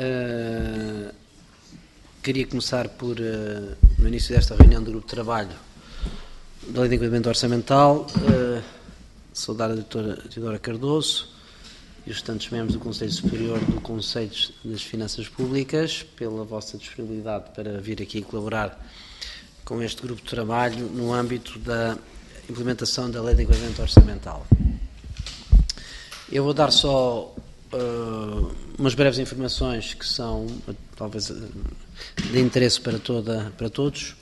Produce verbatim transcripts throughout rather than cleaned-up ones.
Uh, queria começar por, uh, no início desta reunião do Grupo de Trabalho da Lei de Enquadramento Orçamental, uh, saudar a doutora Teodora Cardoso e os restantes membros do Conselho Superior do Conselho das Finanças Públicas pela vossa disponibilidade para vir aqui colaborar com este Grupo de Trabalho no âmbito da implementação da Lei de Enquadramento Orçamental. Eu vou dar só uh, umas breves informações que são, talvez, uh, de interesse para, toda, para todos.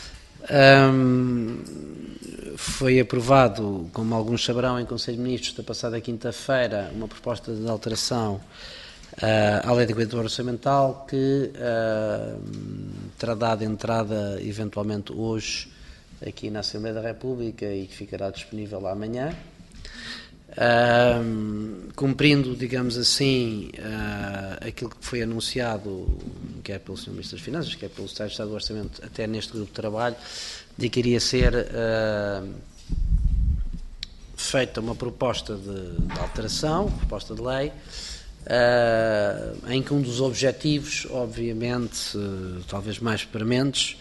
Um, foi aprovado, como alguns saberão, em Conselho de Ministros da passada quinta-feira, uma proposta de alteração uh, à Lei de Enquadramento Orçamental que uh, terá dado entrada, eventualmente, hoje, aqui na Assembleia da República e que ficará disponível amanhã. Uh, cumprindo, digamos assim, uh, aquilo que foi anunciado, quer pelo senhor Ministro das Finanças, quer pelo Secretário de Estado do Orçamento, até neste grupo de trabalho, de que iria ser uh, feita uma proposta de, de alteração, proposta de lei, uh, em que um dos objetivos, obviamente, uh, talvez mais prementes,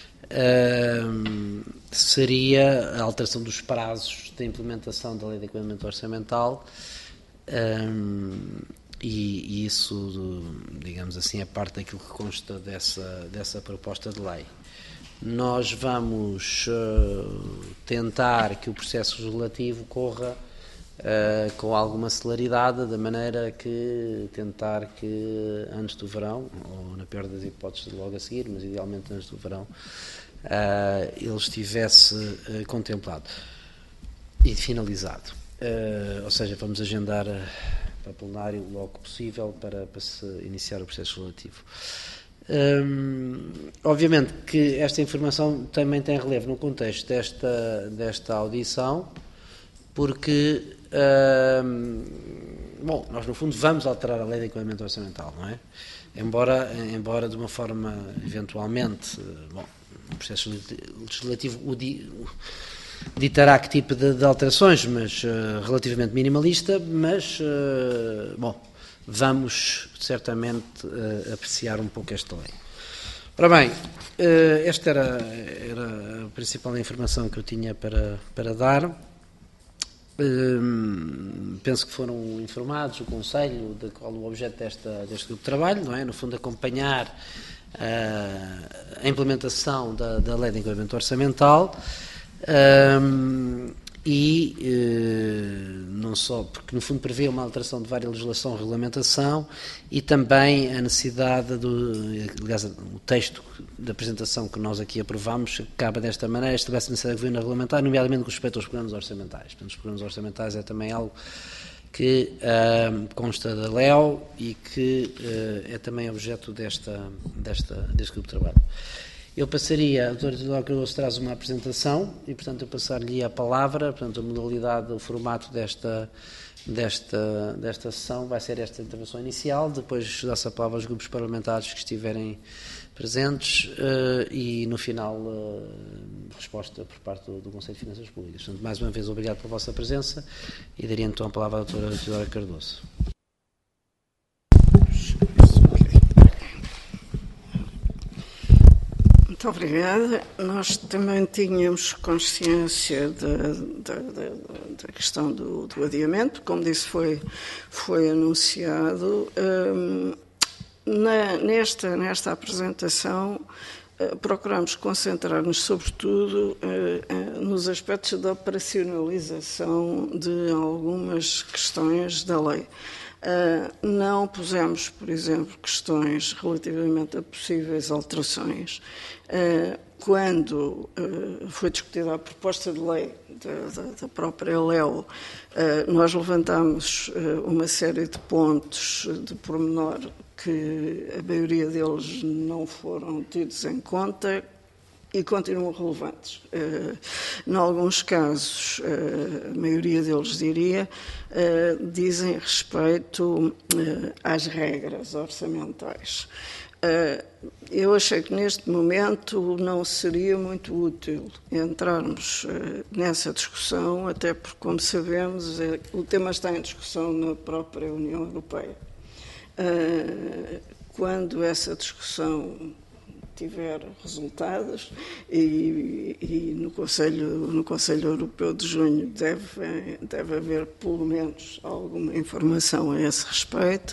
Uh, seria a alteração dos prazos da implementação da Lei de Enquadramento Orçamental uh, e, e isso, digamos assim, é parte daquilo que consta dessa, dessa proposta de lei. Nós vamos uh, tentar que o processo legislativo corra uh, com alguma celeridade, da maneira que tentar que antes do verão, ou na pior das hipóteses logo a seguir, mas idealmente antes do verão, Uh, ele estivesse uh, contemplado e finalizado. Uh, ou seja, vamos agendar uh, para o plenário logo que possível para, para se iniciar o processo legislativo. Um, obviamente que esta informação também tem relevo no contexto desta, desta audição, porque, uh, bom, nós no fundo vamos alterar a Lei de Enquadramento Orçamental, não é? Embora, embora de uma forma eventualmente, uh, bom, o processo legislativo o ditará que tipo de, de alterações, mas uh, relativamente minimalista, mas, uh, bom, vamos certamente uh, apreciar um pouco esta lei. Ora bem, uh, esta era, era a principal informação que eu tinha para, para dar. Uh, penso que foram informados o Conselho de qual o objeto desta, deste grupo de trabalho, não é? No fundo, acompanhar a implementação da, da Lei de Enquadramento Orçamental um, e uh, não só, porque no fundo prevê uma alteração de várias legislação e regulamentação e também a necessidade do, aliás, o texto da apresentação que nós aqui aprovamos acaba desta maneira, estabelece a necessidade de governo regulamentar, nomeadamente com respeito aos programas orçamentais. Portanto, os programas orçamentais é também algo que uh, consta da L E O e que uh, é também objeto desta, desta, deste grupo de trabalho. Eu passaria, a doutora Teodora Cardoso traz uma apresentação e, portanto, eu passar-lhe a palavra, portanto, a modalidade, o formato desta, desta, desta sessão vai ser esta intervenção inicial, depois dá-se a palavra aos grupos parlamentares que estiverem presentes uh, e, no final, uh, resposta por parte do, do Conselho de Finanças Públicas. Portanto, mais uma vez, obrigado pela vossa presença e daria então a palavra à doutora Teodora Cardoso. Muito obrigada. Nós também tínhamos consciência da, da, da, da questão do, do adiamento, como disse, foi, foi anunciado. Um, na, nesta, nesta apresentação, uh, procuramos concentrar-nos, sobretudo, uh, uh, nos aspectos da operacionalização de algumas questões da lei. Uh, não pusemos, por exemplo, questões relativamente a possíveis alterações. Uh, quando uh, foi discutida a proposta de lei da, da, da própria L E O, uh, nós levantámos uh, uma série de pontos de pormenor que a maioria deles não foram tidos em conta e continuam relevantes. Uh, em alguns casos, uh, a maioria deles, diria, uh, dizem respeito uh, às regras orçamentais. Uh, eu achei que neste momento não seria muito útil entrarmos uh, nessa discussão, até porque, como sabemos, é, o tema está em discussão na própria União Europeia. Uh, quando essa discussão tiver resultados, e, e no, Conselho, no Conselho Europeu de junho deve, deve haver pelo menos alguma informação a esse respeito.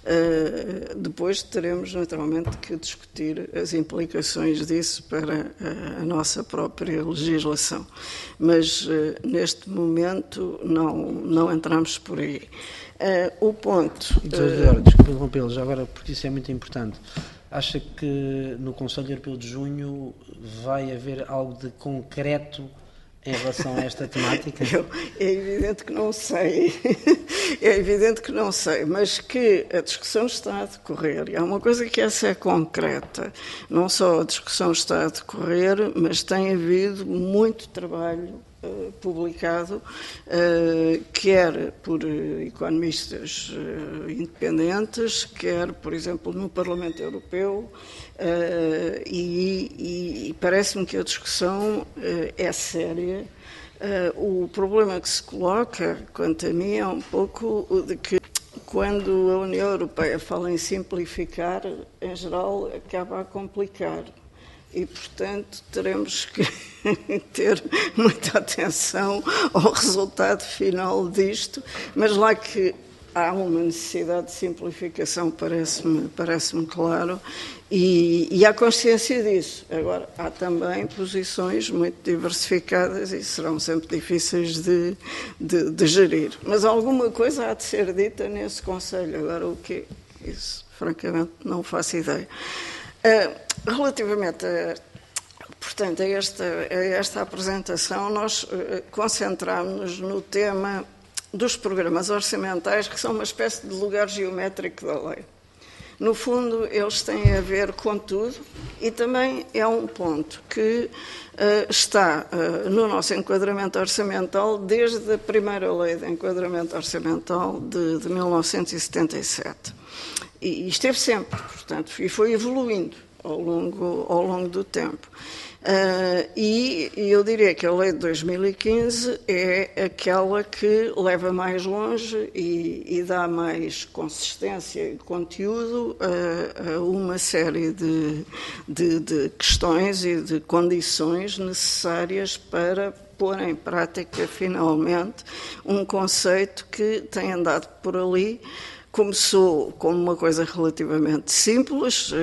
Uh, depois teremos naturalmente que discutir as implicações disso para a, a nossa própria legislação, mas uh, neste momento não, não entramos por aí. Uh, o ponto... Então, uh, desculpa interrompê-lo, já agora, porque isso é muito importante. Acha que no Conselho Europeu de junho vai haver algo de concreto em relação a esta temática? Eu, é evidente que não sei, é evidente que não sei, mas que a discussão está a decorrer, e há uma coisa que essa é concreta, não só a discussão está a decorrer, mas tem havido muito trabalho Uh, publicado, uh, quer por uh, economistas uh, independentes, quer, por exemplo, no Parlamento Europeu, uh, e, e, e parece-me que a discussão uh, é séria. Uh, o problema que se coloca, quanto a mim, é um pouco o de que, quando a União Europeia fala em simplificar, em geral, acaba a complicar. E, portanto, teremos que ter muita atenção ao resultado final disto, mas lá que há uma necessidade de simplificação, parece-me, parece-me claro, e, e há consciência disso. Agora, há também posições muito diversificadas e serão sempre difíceis de, de, de gerir. Mas alguma coisa há de ser dita nesse Conselho. Agora, o quê? Isso, francamente, não faço ideia. Uh, relativamente a, portanto, a, esta, a esta apresentação, nós uh, concentramos-nos no tema dos programas orçamentais, que são uma espécie de lugar geométrico da lei. No fundo, eles têm a ver com tudo, e também é um ponto que uh, está uh, no nosso enquadramento orçamental desde a primeira lei de enquadramento orçamental de, de mil novecentos e setenta e sete. E esteve sempre, portanto, e foi evoluindo ao longo, ao longo do tempo. Uh, e, e eu diria que a lei de dois mil e quinze é aquela que leva mais longe e, e dá mais consistência e conteúdo a, a uma série de, de, de questões e de condições necessárias para pôr em prática, finalmente, um conceito que tem andado por ali. Começou como uma coisa relativamente simples,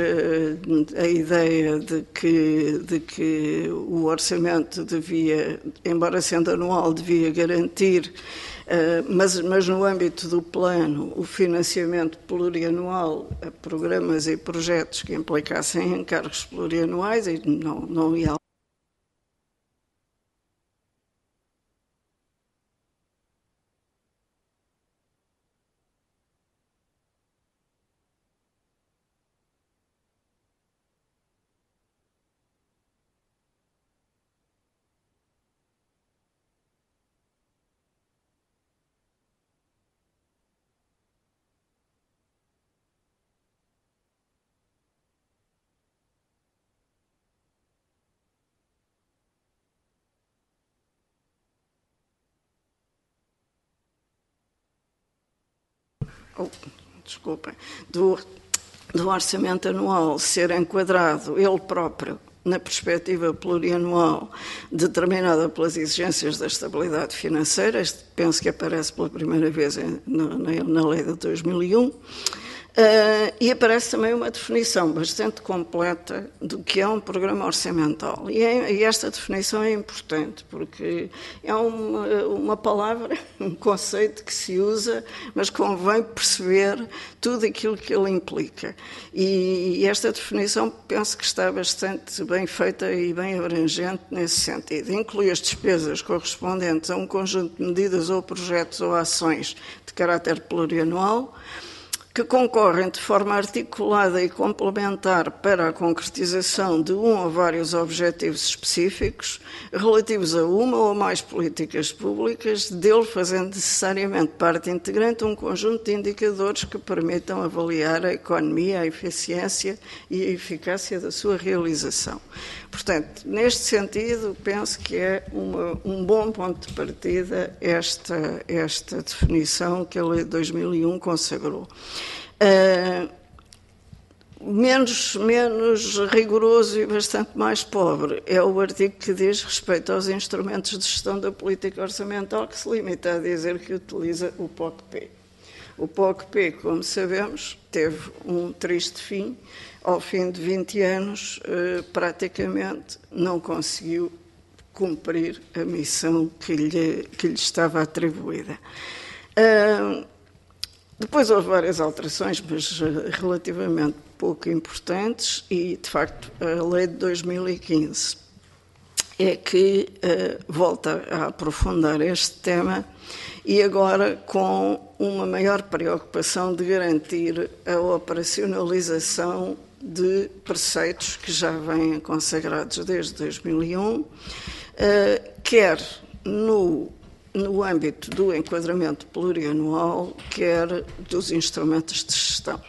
a ideia de que, de que o orçamento devia, embora sendo anual, devia garantir, mas, mas no âmbito do plano, o financiamento plurianual a programas e projetos que implicassem encargos plurianuais, e não, não ia Oh, desculpem, do, do orçamento anual ser enquadrado ele próprio na perspectiva plurianual determinada pelas exigências da estabilidade financeira. Este penso que aparece pela primeira vez na, na, na lei de dois mil e um. Uh, e aparece também uma definição bastante completa do que é um programa orçamental. E, é, e esta definição é importante, porque é uma, uma palavra, um conceito que se usa, mas convém perceber tudo aquilo que ele implica. E, e esta definição penso que está bastante bem feita e bem abrangente nesse sentido. Inclui as despesas correspondentes a um conjunto de medidas ou projetos ou ações de caráter plurianual, que concorrem de forma articulada e complementar para a concretização de um ou vários objetivos específicos relativos a uma ou mais políticas públicas, dele fazendo necessariamente parte integrante um conjunto de indicadores que permitam avaliar a economia, a eficiência e a eficácia da sua realização. Portanto, neste sentido, penso que é uma, um bom ponto de partida esta, esta definição que a lei de dois mil e um consagrou. Uh, menos, menos rigoroso e bastante mais pobre é o artigo que diz respeito aos instrumentos de gestão da política orçamental, que se limita a dizer que utiliza o P O C-P. O P O C-P, como sabemos, teve um triste fim. Ao fim de vinte anos, praticamente não conseguiu cumprir a missão que lhe, que lhe estava atribuída. Depois houve várias alterações, mas relativamente pouco importantes, e, de facto, a lei de dois mil e quinze é que uh, volta a aprofundar este tema e agora com uma maior preocupação de garantir a operacionalização de preceitos que já vêm consagrados desde dois mil e um, uh, quer no no âmbito do enquadramento plurianual, quer dos instrumentos de gestão.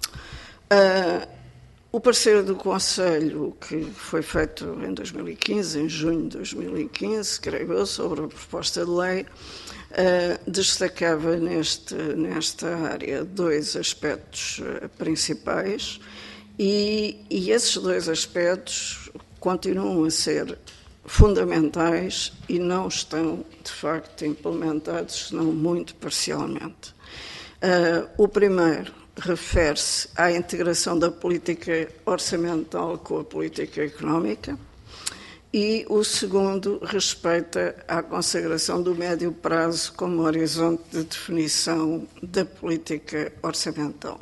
Uh, o parecer do Conselho, que foi feito em dois mil e quinze, em junho de dois mil e quinze, creio eu, sobre a proposta de lei, uh, destacava neste, nesta área dois aspectos uh, principais e, e esses dois aspectos continuam a ser fundamentais e não estão, de facto, implementados, senão muito parcialmente. Uh, o primeiro refere-se à integração da política orçamental com a política económica e o segundo respeita à consagração do médio prazo como horizonte de definição da política orçamental.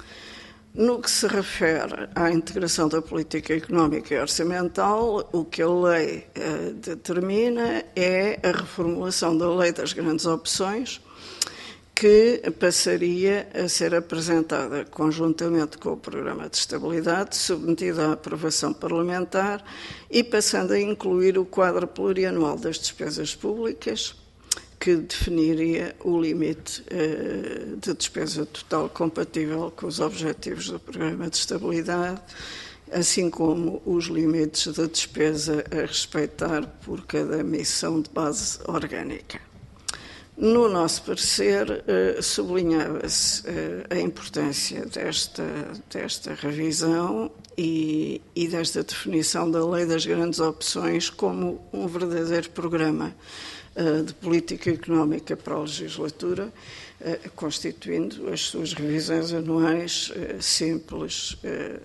No que se refere à integração da política económica e orçamental, o que a lei eh, determina é a reformulação da lei das grandes opções, que passaria a ser apresentada conjuntamente com o Programa de Estabilidade, submetida à aprovação parlamentar e passando a incluir o quadro plurianual das despesas públicas, que definiria o limite uh, de despesa total compatível com os objetivos do Programa de Estabilidade, assim como os limites de despesa a respeitar por cada missão de base orgânica. No nosso parecer, uh, sublinhava-se uh, a importância desta, desta revisão e, e desta definição da Lei das Grandes Opções como um verdadeiro programa de política económica para a legislatura, constituindo as suas revisões anuais simples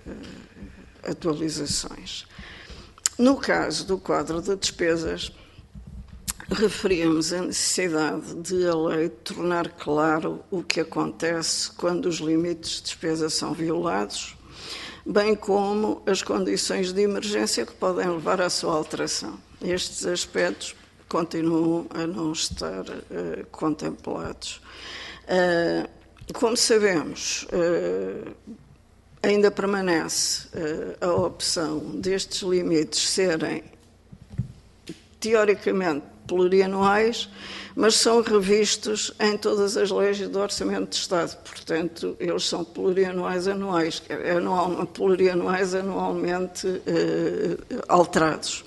atualizações. No caso do quadro de despesas, referíamos a necessidade de a lei tornar claro o que acontece quando os limites de despesa são violados, bem como as condições de emergência que podem levar à sua alteração. Estes aspectos continuam a não estar uh, contemplados. Uh, como sabemos, uh, ainda permanece uh, a opção destes limites serem teoricamente plurianuais, mas são revistos em todas as leis do Orçamento de Estado. Portanto, eles são plurianuais anuais, anual, plurianuais anualmente uh, alterados.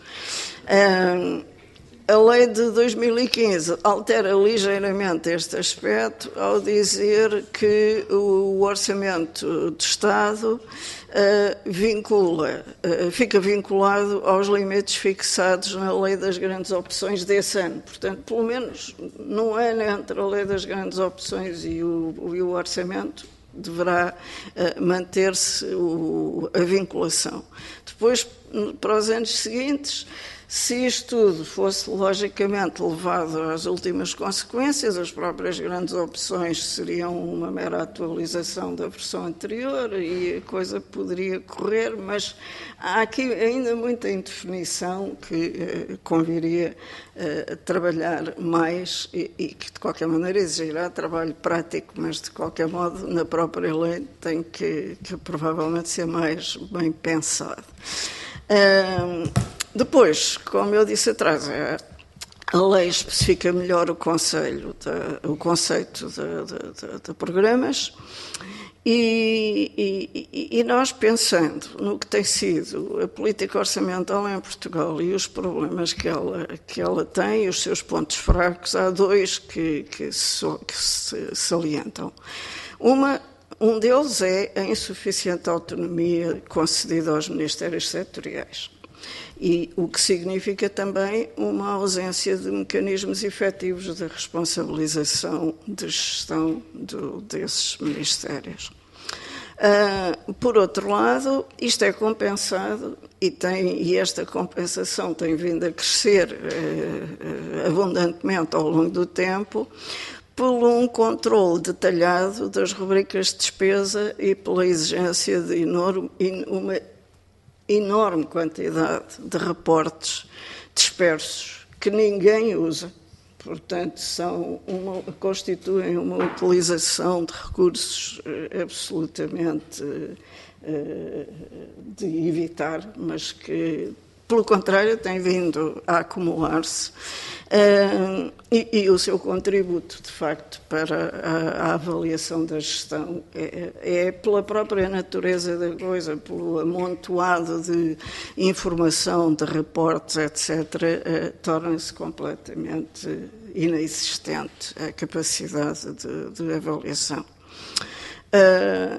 Uh, A lei de dois mil e quinze altera ligeiramente este aspecto ao dizer que o orçamento de Estado uh, vincula, uh, fica vinculado aos limites fixados na lei das grandes opções desse ano. Portanto, pelo menos num ano entre a lei das grandes opções e o, e o orçamento, deverá uh, manter-se a vinculação. Depois, para os anos seguintes, se isto tudo fosse logicamente levado às últimas consequências, as próprias grandes opções seriam uma mera atualização da versão anterior e a coisa poderia correr, mas há aqui ainda muita indefinição que eh, conviria eh, trabalhar mais e, e que de qualquer maneira exigirá trabalho prático, mas de qualquer modo na própria lei tem que, que provavelmente ser mais bem pensado. Um, Depois, como eu disse atrás, a lei especifica melhor o, conselho de, o conceito de, de, de, de programas e, e, e nós, pensando no que tem sido a política orçamental em Portugal e os problemas que ela, que ela tem e os seus pontos fracos, há dois que, que, so, que se salientam. Uma, Um deles é a insuficiente autonomia concedida aos ministérios setoriais, e o que significa também uma ausência de mecanismos efetivos de responsabilização de gestão do, desses ministérios. Uh, por outro lado, isto é compensado e, tem, e esta compensação tem vindo a crescer uh, uh, abundantemente ao longo do tempo por um controle detalhado das rubricas de despesa e pela exigência de enorme, uma enorme quantidade de reportes dispersos que ninguém usa. Portanto, são uma, constituem uma utilização de recursos absolutamente uh, de evitar, mas que, pelo contrário, tem vindo a acumular-se. Uh, e, e o seu contributo, de facto, para a, a avaliação da gestão é, é pela própria natureza da coisa, pelo amontoado de informação, de reportes, etcétera, uh, torna-se completamente inexistente a capacidade de, de avaliação. Uh,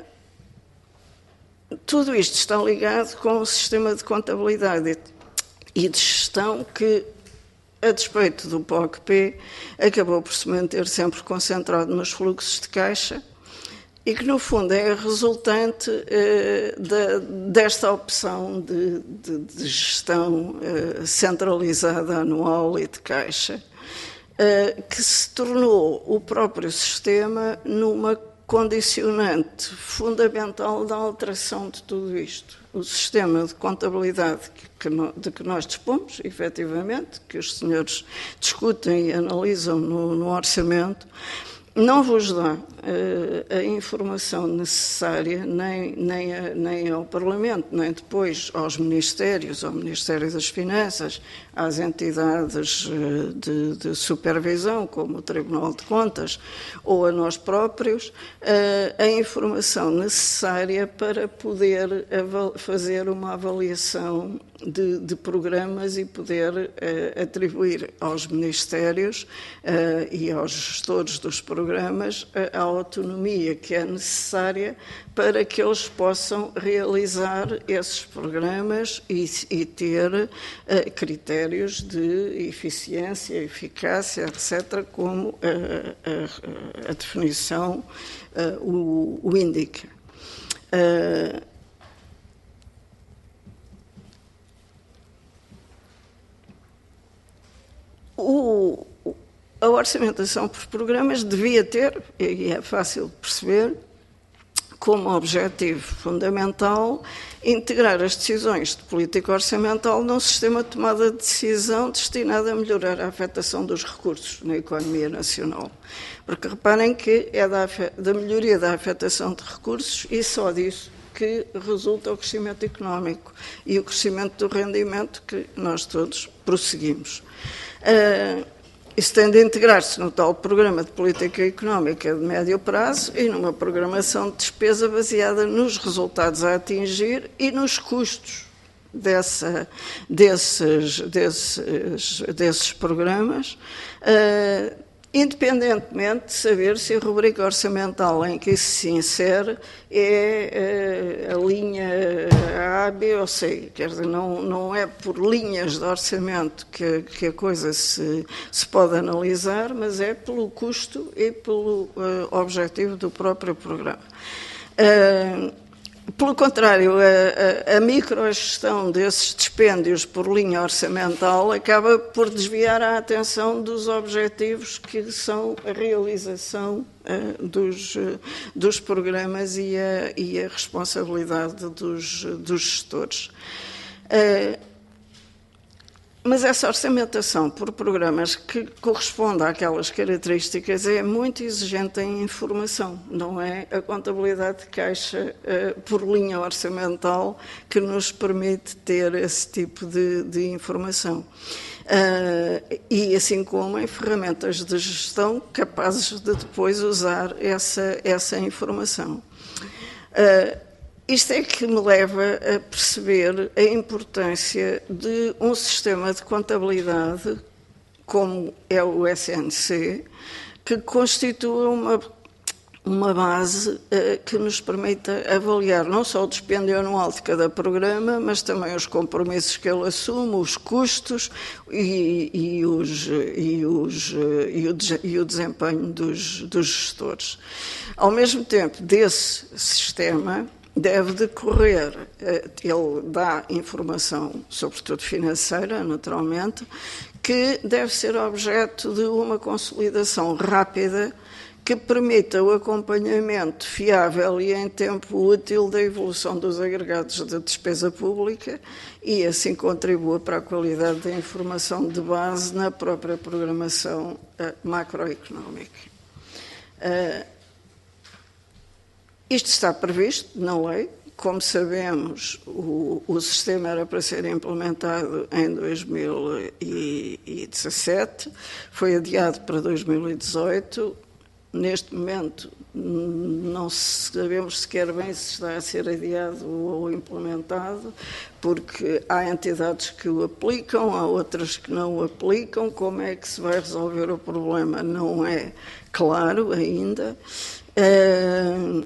tudo isto está ligado com o sistema de contabilidade e de gestão que, a despeito do P O C P, acabou por se manter sempre concentrado nos fluxos de caixa e que, no fundo, é resultante uh, de, desta opção de, de, de gestão uh, centralizada anual e de caixa, uh, que se tornou o próprio sistema numa condicionante fundamental da alteração de tudo isto. O sistema de contabilidade que, de que nós dispomos, efetivamente, que os senhores discutem e analisam no, no orçamento, não vos dá uh, a informação necessária nem, nem, a, nem ao Parlamento, nem depois aos Ministérios, ao Ministério das Finanças, às entidades uh, de, de supervisão, como o Tribunal de Contas, ou a nós próprios, uh, a informação necessária para poder fazer uma avaliação de, de programas e poder uh, atribuir aos Ministérios uh, e aos gestores dos programas a, a autonomia que é necessária para que eles possam realizar esses programas e, e ter uh, critérios de eficiência, eficácia, etcétera, como a, a, a definição uh, o, o indica. Uh, O, a orçamentação por programas devia ter, e é fácil de perceber, como objetivo fundamental integrar as decisões de política orçamental num sistema de tomada de decisão destinado a melhorar a afetação dos recursos na economia nacional. Porque reparem que é da, da melhoria da afetação de recursos e só disso que resulta o crescimento económico e o crescimento do rendimento que nós todos prosseguimos. Uh, isso tem de integrar-se no tal programa de política económica de médio prazo e numa programação de despesa baseada nos resultados a atingir e nos custos dessa, desses, desses, desses programas, uh, independentemente de saber se a rubrica orçamental em que isso se insere é uh, a linha A, B ou C. Quer dizer, não, não é por linhas de orçamento que, que a coisa se, se pode analisar, mas é pelo custo e pelo uh, objetivo do próprio programa. Uh, Pelo contrário, a, a, a microgestão desses dispêndios por linha orçamental acaba por desviar a atenção dos objetivos que são a realização uh, dos, uh, dos programas e a, e a responsabilidade dos, dos gestores. Uh, Mas essa orçamentação por programas que corresponde àquelas características é muito exigente em informação, não é a contabilidade de caixa uh, por linha orçamental que nos permite ter esse tipo de, de informação. Uh, e assim como em ferramentas de gestão capazes de depois usar essa, essa informação. Uh, Isto é que me leva a perceber a importância de um sistema de contabilidade, como é o S N C, que constitua uma, uma base uh, que nos permita avaliar não só o dispêndio anual de cada programa, mas também os compromissos que ele assume, os custos e, e, os, e, os, e, o, e o desempenho dos, dos gestores. Ao mesmo tempo, desse sistema deve decorrer, ele dá informação, sobretudo financeira, naturalmente, que deve ser objeto de uma consolidação rápida que permita o acompanhamento fiável e em tempo útil da evolução dos agregados da despesa pública e assim contribua para a qualidade da informação de base na própria programação uh, macroeconómica. Uh, isto está previsto na lei. Como sabemos, o, o sistema era para ser implementado em dois mil e dezassete, foi adiado para dois mil e dezoito. Neste momento, não sabemos sequer bem se está a ser adiado ou implementado, porque há entidades que o aplicam, há outras que não o aplicam. Como é que se vai resolver o problema? Não é claro ainda. Uh,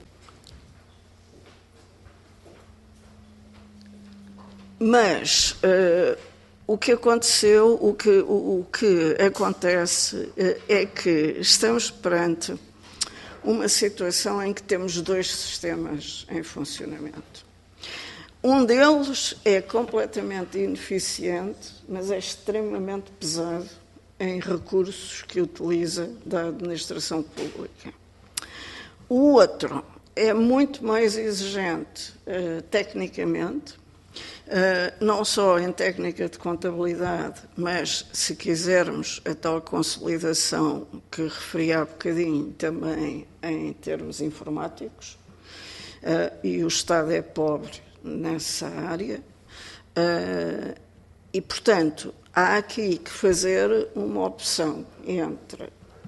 mas uh, o que aconteceu, o que, o, o que acontece uh, é que estamos perante uma situação em que temos dois sistemas em funcionamento. Um deles é completamente ineficiente, mas é extremamente pesado em recursos que utiliza da administração pública. O outro é muito mais exigente uh, tecnicamente, Uh, não só em técnica de contabilidade, mas, se quisermos, a tal consolidação que referi há bocadinho, também em termos informáticos, uh, e o Estado é pobre nessa área, uh, e, portanto, há aqui que fazer uma opção entre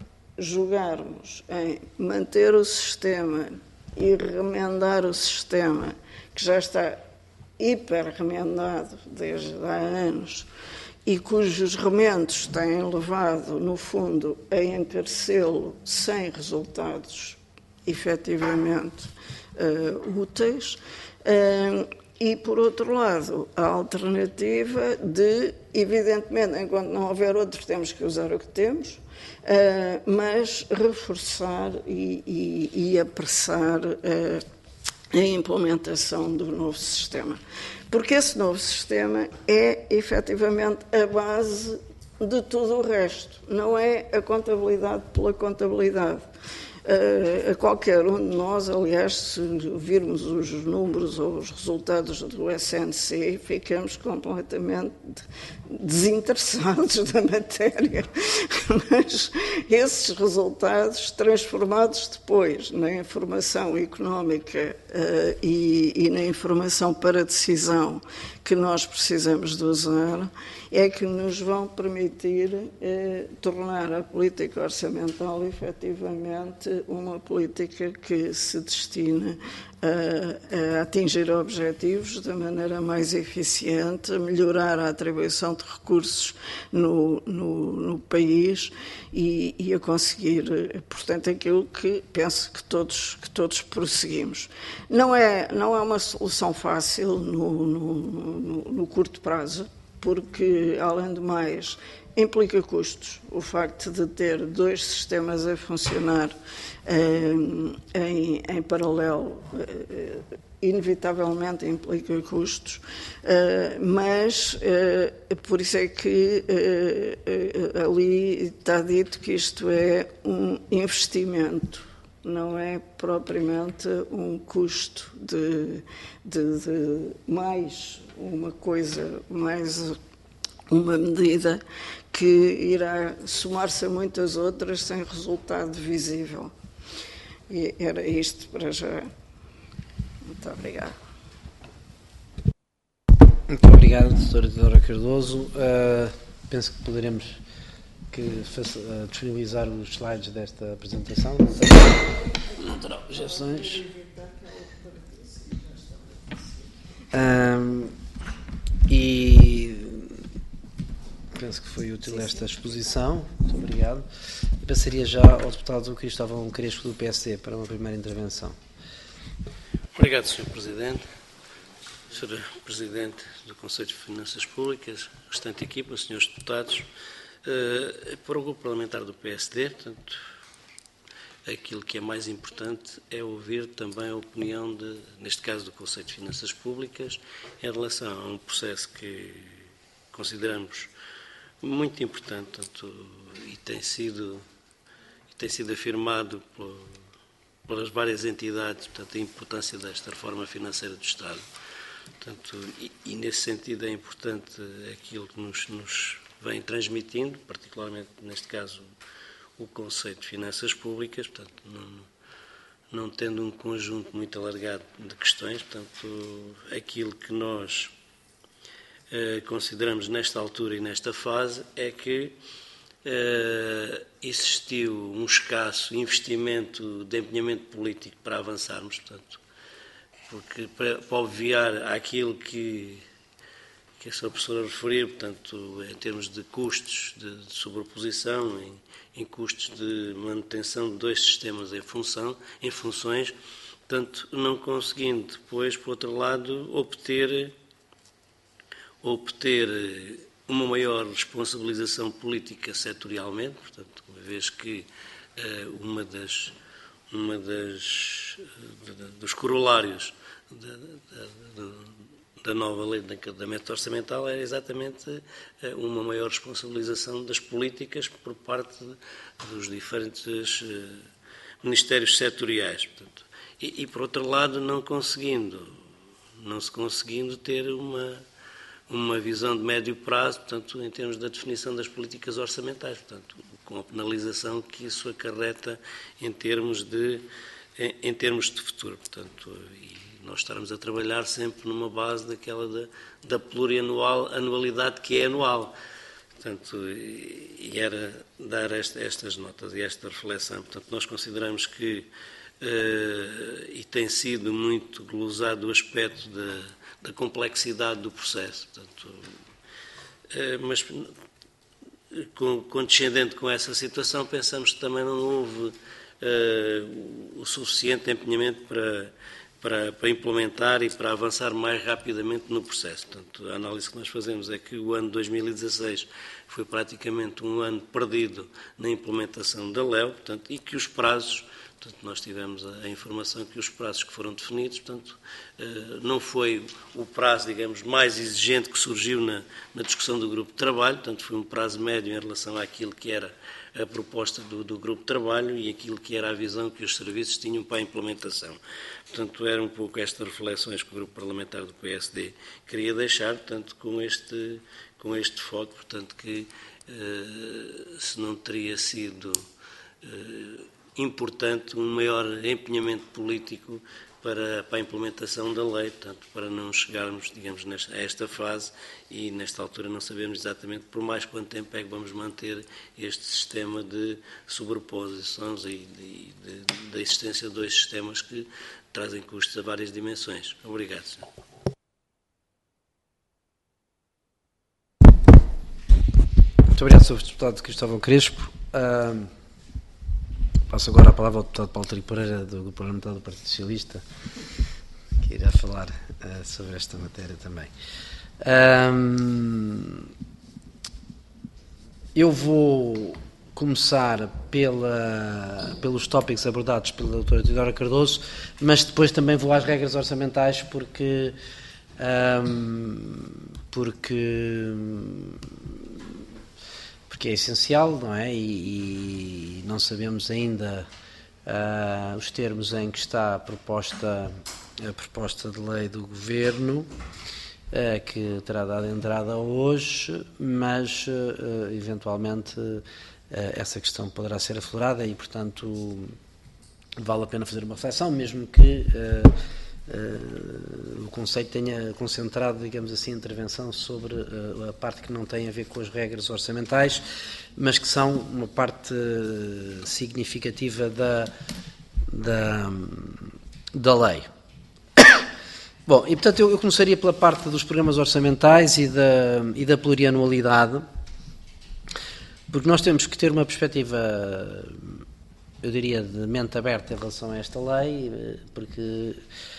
jogarmos em manter o sistema e remendar o sistema, que já está hiper-remendado desde há anos e cujos remendos têm levado, no fundo, a encarecê-lo sem resultados efetivamente uh, úteis. Uh, e, por outro lado, a alternativa de, evidentemente, enquanto não houver outro, temos que usar o que temos, uh, mas reforçar e, e, e apressar uh, a implementação do novo sistema. Porque esse novo sistema é, efetivamente, a base de tudo o resto. Não é a contabilidade pela contabilidade. Uh, a qualquer um de nós, aliás, se virmos os números ou os resultados do S N C, ficamos completamente desinteressados da matéria. Mas esses resultados, transformados depois na informação económica uh, e, e na informação para decisão que nós precisamos de usar, é que nos vão permitir eh, tornar a política orçamental efetivamente uma política que se destina a, a atingir objetivos da maneira mais eficiente, a melhorar a atribuição de recursos no, no, no país e, e a conseguir, portanto, aquilo que penso que todos, que todos prosseguimos. Não é, não é uma solução fácil no, no, no, no curto prazo, porque, além do mais, implica custos. O facto de ter dois sistemas a funcionar eh, em, em paralelo, eh, inevitavelmente implica custos, eh, mas eh, por isso é que eh, ali está dito que isto é um investimento, não é propriamente um custo de, de, de mais uma coisa, mais uma medida que irá somar-se a muitas outras sem resultado visível. E era isto para já. Muito obrigada. Muito obrigado, doutora Isidora Cardoso. Uh, penso que poderemos que, uh, disponibilizar os slides desta apresentação. Não terá objeções. Um, e penso que foi útil esta exposição. Muito obrigado. e passaria já ao deputado Cristóvão Crespo, do P S D, para uma primeira intervenção. Obrigado, senhor Presidente. senhor Presidente do Conselho de Finanças Públicas, restante equipa, senhores deputados, uh, para o grupo parlamentar do P S D, portanto, aquilo que é mais importante é ouvir também a opinião, de, neste caso, do Conselho de Finanças Públicas, em relação a um processo que consideramos muito importante, portanto, e tem sido, e tem sido afirmado por, pelas várias entidades, portanto, a importância desta reforma financeira do Estado. Portanto, e, e nesse sentido é importante aquilo que nos, nos vem transmitindo, particularmente neste caso o Conselho de Finanças Públicas, portanto, não, não tendo um conjunto muito alargado de questões, portanto, aquilo que nós eh, consideramos nesta altura e nesta fase é que eh, existiu um escasso investimento de empenhamento político para avançarmos, portanto, porque para, para obviar àquilo que, que a senhora professora referiu, portanto, em termos de custos de, de sobreposição, em, em custos de manutenção de dois sistemas em, função, em funções, portanto, não conseguindo depois, por outro lado, obter, obter uma maior responsabilização política setorialmente, portanto, uma vez que uh, uma das, uma das de, de, dos corolários da, da, da nova lei de encadeamento orçamental é exatamente uma maior responsabilização das políticas por parte dos diferentes ministérios setoriais. Portanto, e, e, por outro lado, não conseguindo, não se conseguindo ter uma, uma visão de médio prazo, portanto, em termos da definição das políticas orçamentais, portanto, com a penalização que isso acarreta em termos de, em, em termos de futuro. Portanto, e nós estarmos a trabalhar sempre numa base daquela da, da plurianual, anualidade que é anual. Portanto, e era dar esta, estas notas e esta reflexão. Portanto, nós consideramos que, uh, e tem sido muito glosado o aspecto da, da complexidade do processo. Portanto, uh, mas, com, condescendente com essa situação, pensamos que também não houve uh, o suficiente empenhamento para Para, para implementar e para avançar mais rapidamente no processo. Portanto, a análise que nós fazemos é que o ano dois mil e dezasseis foi praticamente um ano perdido na implementação da L E O, portanto, e que os prazos, portanto, nós tivemos a, a informação que os prazos que foram definidos, portanto, eh, não foi o prazo, digamos, mais exigente que surgiu na, na discussão do grupo de trabalho, portanto, foi um prazo médio em relação àquilo que era a proposta do, do grupo de trabalho e aquilo que era a visão que os serviços tinham para a implementação. Portanto, eram um pouco estas reflexões que o grupo parlamentar do P S D queria deixar, portanto, com este, com este foco, portanto, que eh, se não teria sido eh, importante um maior empenhamento político para, para a implementação da lei, portanto, para não chegarmos, digamos, nesta, a esta fase e, nesta altura, não sabemos exatamente por mais quanto tempo é que vamos manter este sistema de sobreposições e da existência de dois sistemas que trazem custos a várias dimensões. Obrigado, senhor. Muito obrigado, senhor Deputado Cristóvão Crespo. Uh, passo agora a palavra ao Deputado Paulo Trigo Pereira, do Grupo Parlamentar do Partido Socialista, que irá falar uh, sobre esta matéria também. Uh, eu vou começar pela, pelos tópicos abordados pela doutora Teodora Cardoso, mas depois também vou às regras orçamentais, porque, um, porque, porque é essencial, não é? E, e não sabemos ainda uh, os termos em que está a proposta, a proposta de lei do Governo, uh, que terá dado entrada hoje, mas uh, eventualmente essa questão poderá ser aflorada e, portanto, vale a pena fazer uma reflexão, mesmo que uh, uh, o Conselho tenha concentrado, digamos assim, a intervenção sobre uh, a parte que não tem a ver com as regras orçamentais, mas que são uma parte significativa da, da, da lei. Bom, e portanto eu, eu começaria pela parte dos programas orçamentais e da, e da plurianualidade, Porque nós temos que ter uma perspectiva, eu diria, de mente aberta em relação a esta lei, porque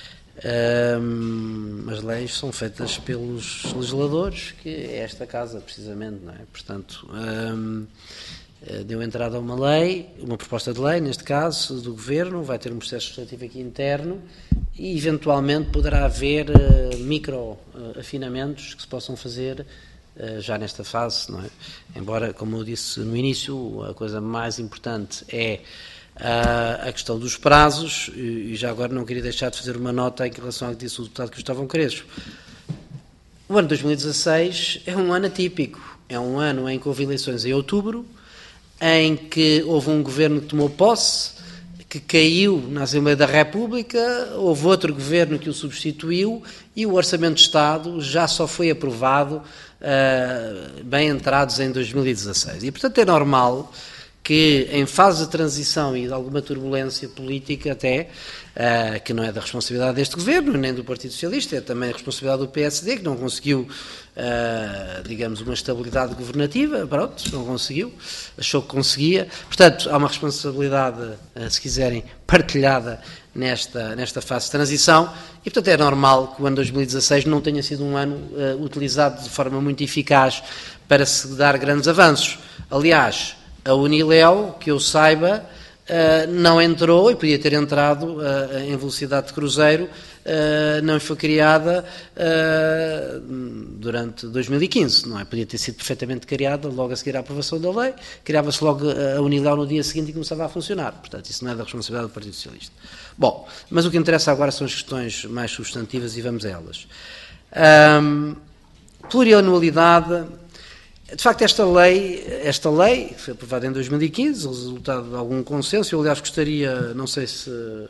hum, as leis são feitas pelos legisladores, que é esta casa, precisamente, não é? Portanto, hum, deu entrada a uma lei, uma proposta de lei, neste caso, do Governo, vai ter um processo legislativo aqui interno e, eventualmente, poderá haver uh, micro-afinamentos uh, que se possam fazer uh, já nesta fase, não é? Embora, como eu disse no início, a coisa mais importante é uh, a questão dos prazos, e, e já agora não queria deixar de fazer uma nota em relação ao que disse o deputado Gustavo Crespo. O ano dois mil e dezasseis é um ano atípico, é um ano em que houve eleições em outubro, em que houve um governo que tomou posse, que caiu na Assembleia da República, houve outro governo que o substituiu e o Orçamento de Estado já só foi aprovado uh, bem entrados em dois mil e dezasseis. E, portanto, é normal que, em fase de transição e de alguma turbulência política até, uh, que não é da responsabilidade deste governo, nem do Partido Socialista, é também a responsabilidade do P S D, que não conseguiu, uh, digamos, uma estabilidade governativa, pronto, não conseguiu, achou que conseguia. Portanto, há uma responsabilidade, uh, se quiserem, partilhada nesta, nesta fase de transição e, portanto, é normal que o ano dois mil e dezasseis não tenha sido um ano uh, utilizado de forma muito eficaz para se dar grandes avanços. Aliás, a Uniléu, que eu saiba, uh, não entrou, e podia ter entrado uh, em velocidade de cruzeiro, uh, não foi criada uh, durante dois mil e quinze, não é? Podia ter sido perfeitamente criada logo a seguir à aprovação da lei, criava-se logo a Uniléu no dia seguinte e começava a funcionar. Portanto, isso não é da responsabilidade do Partido Socialista. Bom, mas o que interessa agora são as questões mais substantivas e vamos a elas. Um, plurianualidade. De facto, esta lei, esta lei foi aprovada em dois mil e quinze, resultado de algum consenso. Eu, aliás, gostaria, não sei se...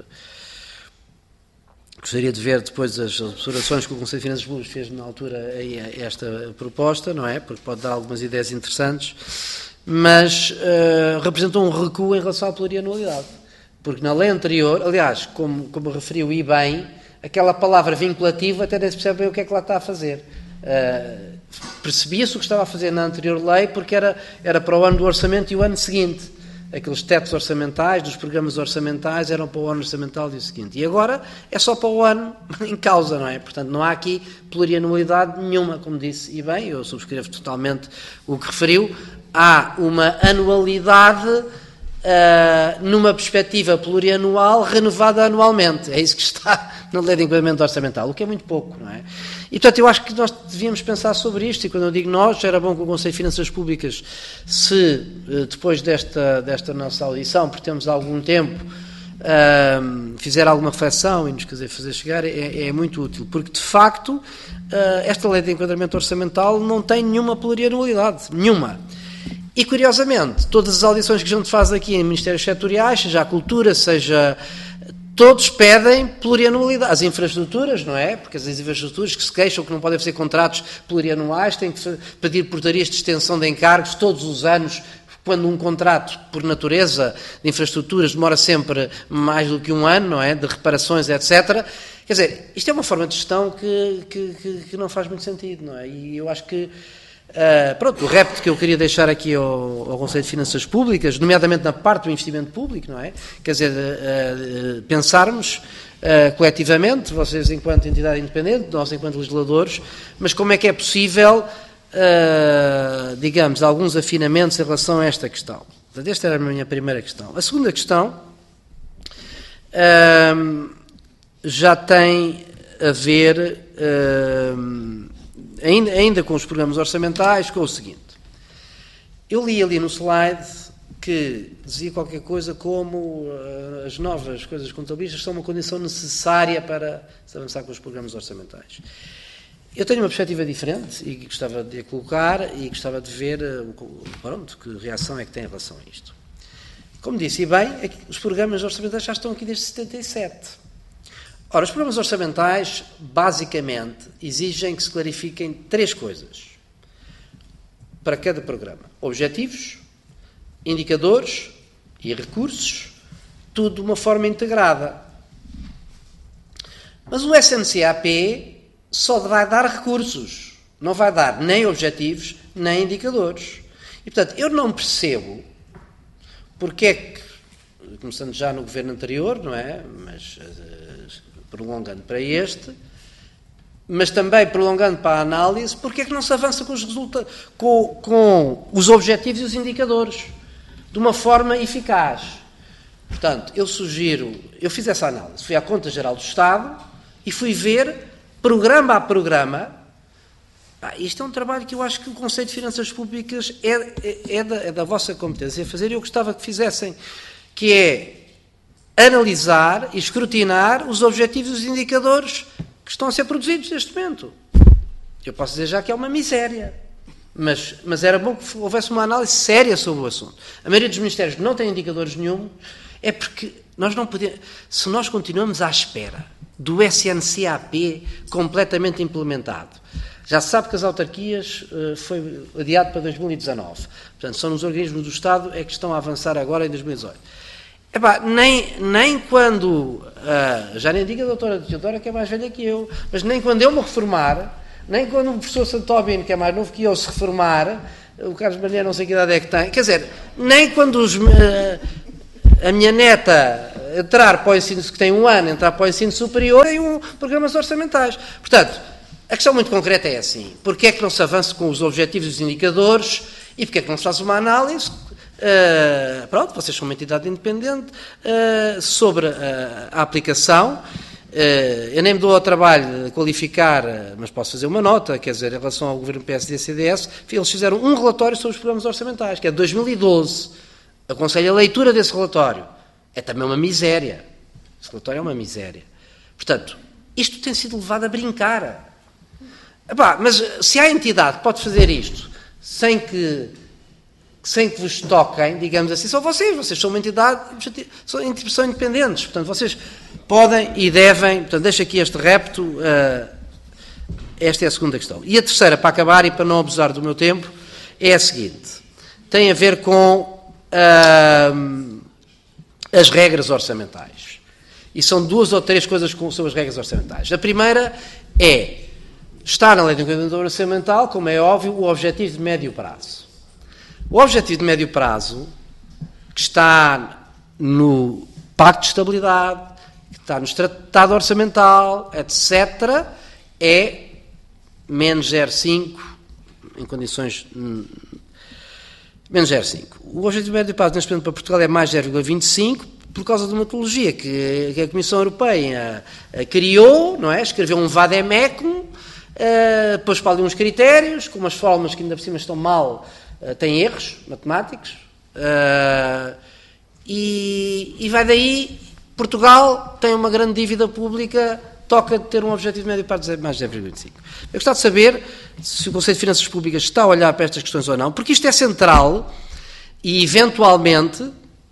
Gostaria de ver depois as observações que o Conselho de Finanças Públicas fez na altura a esta proposta, não é? Porque pode dar algumas ideias interessantes, mas uh, representou um recuo em relação à plurianualidade. Porque na lei anterior, aliás, como, como referiu e bem, aquela palavra vinculativa até nem se percebe bem o que é que lá está a fazer. Uh, percebia-se o que estava a fazer na anterior lei porque era, era para o ano do orçamento e o ano seguinte. Aqueles tetos orçamentais dos programas orçamentais eram para o ano orçamental e o seguinte. E agora é só para o ano em causa, não é? Portanto, não há aqui plurianualidade nenhuma, como disse, e bem, eu subscrevo totalmente o que referiu. Há uma anualidade uh, numa perspectiva plurianual renovada anualmente. É isso que está na lei de enquadramento orçamental, o que é muito pouco, não é? E, portanto, eu acho que nós devíamos pensar sobre isto, e quando eu digo nós, era bom que o Conselho de Finanças Públicas, se depois desta, desta nossa audição, porque temos algum tempo, uh, fizer alguma reflexão e nos quiser fazer chegar, é, é muito útil, porque, de facto, uh, esta lei de enquadramento orçamental não tem nenhuma plurianualidade, nenhuma. E, curiosamente, todas as audições que a gente faz aqui em ministérios setoriais, seja a cultura, seja... Todos pedem plurianualidade. As infraestruturas, não é? Porque as infraestruturas que se queixam que não podem fazer contratos plurianuais têm que pedir portarias de extensão de encargos todos os anos, quando um contrato, por natureza, de infraestruturas demora sempre mais do que um ano, não é? De reparações, etcétera. Quer dizer, isto é uma forma de gestão que, que, que, que não faz muito sentido, não é? E eu acho que Uh, pronto, o repto que eu queria deixar aqui ao, ao Conselho de Finanças Públicas, nomeadamente na parte do investimento público, não é? Quer dizer, uh, uh, pensarmos uh, coletivamente, vocês enquanto entidade independente, nós enquanto legisladores, mas como é que é possível, uh, digamos, alguns afinamentos em relação a esta questão. Portanto, esta era a minha primeira questão. A segunda questão uh, já tem a ver... Uh, Ainda, ainda com os programas orçamentais, com o seguinte. Eu li ali no slide que dizia qualquer coisa como uh, as novas coisas contabilísticas são uma condição necessária para se avançar com os programas orçamentais. Eu tenho uma perspectiva diferente e gostava de a colocar e gostava de ver uh, pronto, que reação é que tem em relação a isto. Como disse, e bem, é que os programas orçamentais já estão aqui desde setenta e sete. Ora, os programas orçamentais, basicamente, exigem que se clarifiquem três coisas para cada programa. Objetivos, indicadores e recursos, tudo de uma forma integrada. Mas o S N C A P só vai dar recursos, não vai dar nem objetivos, nem indicadores. E, portanto, eu não percebo porque é que, começando já no governo anterior, não é? Mas uh, prolongando para este, mas também prolongando para a análise, porque é que não se avança com os resultados, com, com os objetivos e os indicadores, de uma forma eficaz. Portanto, eu sugiro, eu fiz essa análise, fui à Conta Geral do Estado e fui ver, programa a programa. Ah, isto é um trabalho que eu acho que o Conselho de Finanças Públicas é, é, é, da, é da vossa competência a fazer, e eu gostava que fizessem, que é analisar e escrutinar os objetivos e os indicadores que estão a ser produzidos neste momento. Eu posso dizer já que é uma miséria, mas, mas era bom que houvesse uma análise séria sobre o assunto. A maioria dos ministérios não tem indicadores nenhum, é porque nós não podemos, se nós continuamos à espera do S N C A P completamente implementado, já se sabe que as autarquias uh, foi adiado para dois mil e dezanove, portanto são os organismos do Estado é que estão a avançar agora em dois mil e dezoito. Epá, nem, nem quando, uh, já nem digo a doutora Teodora que é mais velha que eu, mas nem quando eu me reformar, nem quando o professor Santóbino, que é mais novo que eu, se reformar, o Carlos Maria não sei que idade é que tem, quer dizer, nem quando os, uh, a minha neta entrar para o ensino, que tem um ano, entrar para o ensino superior, tem um programas orçamentais. Portanto, a questão muito concreta é assim, porque é que não se avança com os objetivos e os indicadores e porque é que não se faz uma análise. Uh, pronto, vocês são uma entidade independente uh, sobre uh, a aplicação. Uh, eu nem me dou ao trabalho de qualificar, mas posso fazer uma nota, quer dizer, em relação ao governo P S D e C D S, eles fizeram um relatório sobre os programas orçamentais, que é de dois mil e doze. Aconselho a leitura desse relatório. É também uma miséria. Esse relatório é uma miséria. Portanto, isto tem sido levado a brincar. Epá, mas se há entidade que pode fazer isto sem que sem que vos toquem, digamos assim, são vocês, vocês são uma entidade, são, são independentes, portanto, vocês podem e devem, portanto, deixo aqui este repto, uh, esta é a segunda questão. E a terceira, para acabar e para não abusar do meu tempo, é a seguinte, tem a ver com uh, as regras orçamentais. E são duas ou três coisas sobre as regras orçamentais. A primeira é, está na lei do enquadramento orçamental, como é óbvio, o objetivo de médio prazo. O objetivo de médio prazo, que está no Pacto de Estabilidade, que está no Tratado Orçamental, etcétera, é menos zero vírgula cinco, em condições... menos zero vírgula cinco. O objetivo de médio prazo, neste momento, para Portugal é mais zero vírgula vinte e cinco, por causa de uma metodologia que, que a Comissão Europeia uh, criou, não é? Escreveu um vademecum, uh, pôs para ali uns critérios, com umas fórmulas que ainda por cima estão mal... Uh, tem erros matemáticos uh, e, e vai daí. Portugal tem uma grande dívida pública, toca de ter um objetivo de médio prazo de mais zero vírgula vinte e cinco. Eu gostava de saber se o Conselho de Finanças Públicas está a olhar para estas questões ou não, porque isto é central e, eventualmente,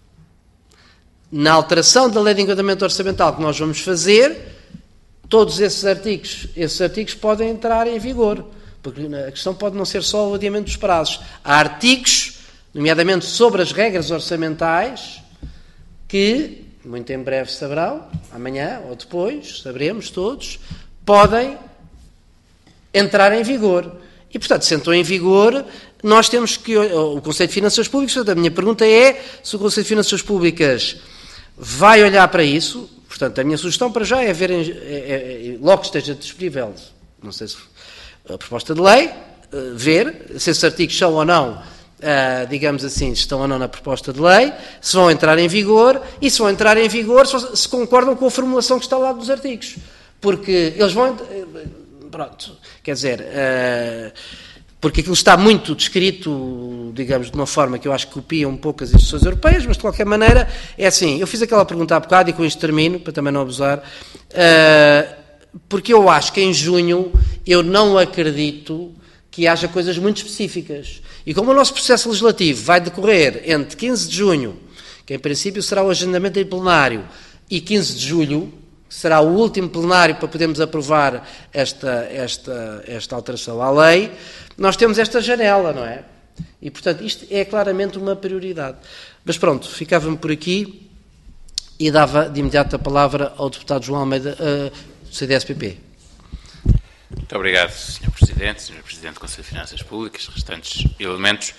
na alteração da lei de enquadramento orçamental que nós vamos fazer, todos esses artigos, esses artigos podem entrar em vigor. Porque a questão pode não ser só o adiamento dos prazos. Há artigos, nomeadamente sobre as regras orçamentais, que, muito em breve saberão, amanhã ou depois, saberemos todos, podem entrar em vigor. E, portanto, se entram em vigor, nós temos que... O Conselho de Finanças Públicas, a minha pergunta é se o Conselho de Finanças Públicas vai olhar para isso. Portanto, a minha sugestão para já é ver, é, é, logo que esteja disponível, não sei se... a proposta de lei, ver se esses artigos são ou não, uh, digamos assim, estão ou não na proposta de lei, se vão entrar em vigor, e se vão entrar em vigor, se, se concordam com a formulação que está lá dos artigos. Porque eles vão... Pronto, quer dizer... Uh, porque aquilo está muito descrito, digamos, de uma forma que eu acho que copia um pouco as instituições europeias, mas de qualquer maneira, é assim, eu fiz aquela pergunta há bocado, e com isto termino, para também não abusar... Uh, porque eu acho que em junho eu não acredito que haja coisas muito específicas. E como o nosso processo legislativo vai decorrer entre quinze de junho, que em princípio será o agendamento em plenário, e quinze de julho, que será o último plenário para podermos aprovar esta, esta, esta alteração à lei, nós temos esta janela, não é? E, portanto, isto é claramente uma prioridade. Mas pronto, ficava-me por aqui e dava de imediato a palavra ao deputado João Almeida, uh, C D S P P. Muito obrigado, senhor Presidente, senhor Presidente do Conselho de Finanças Públicas, restantes elementos.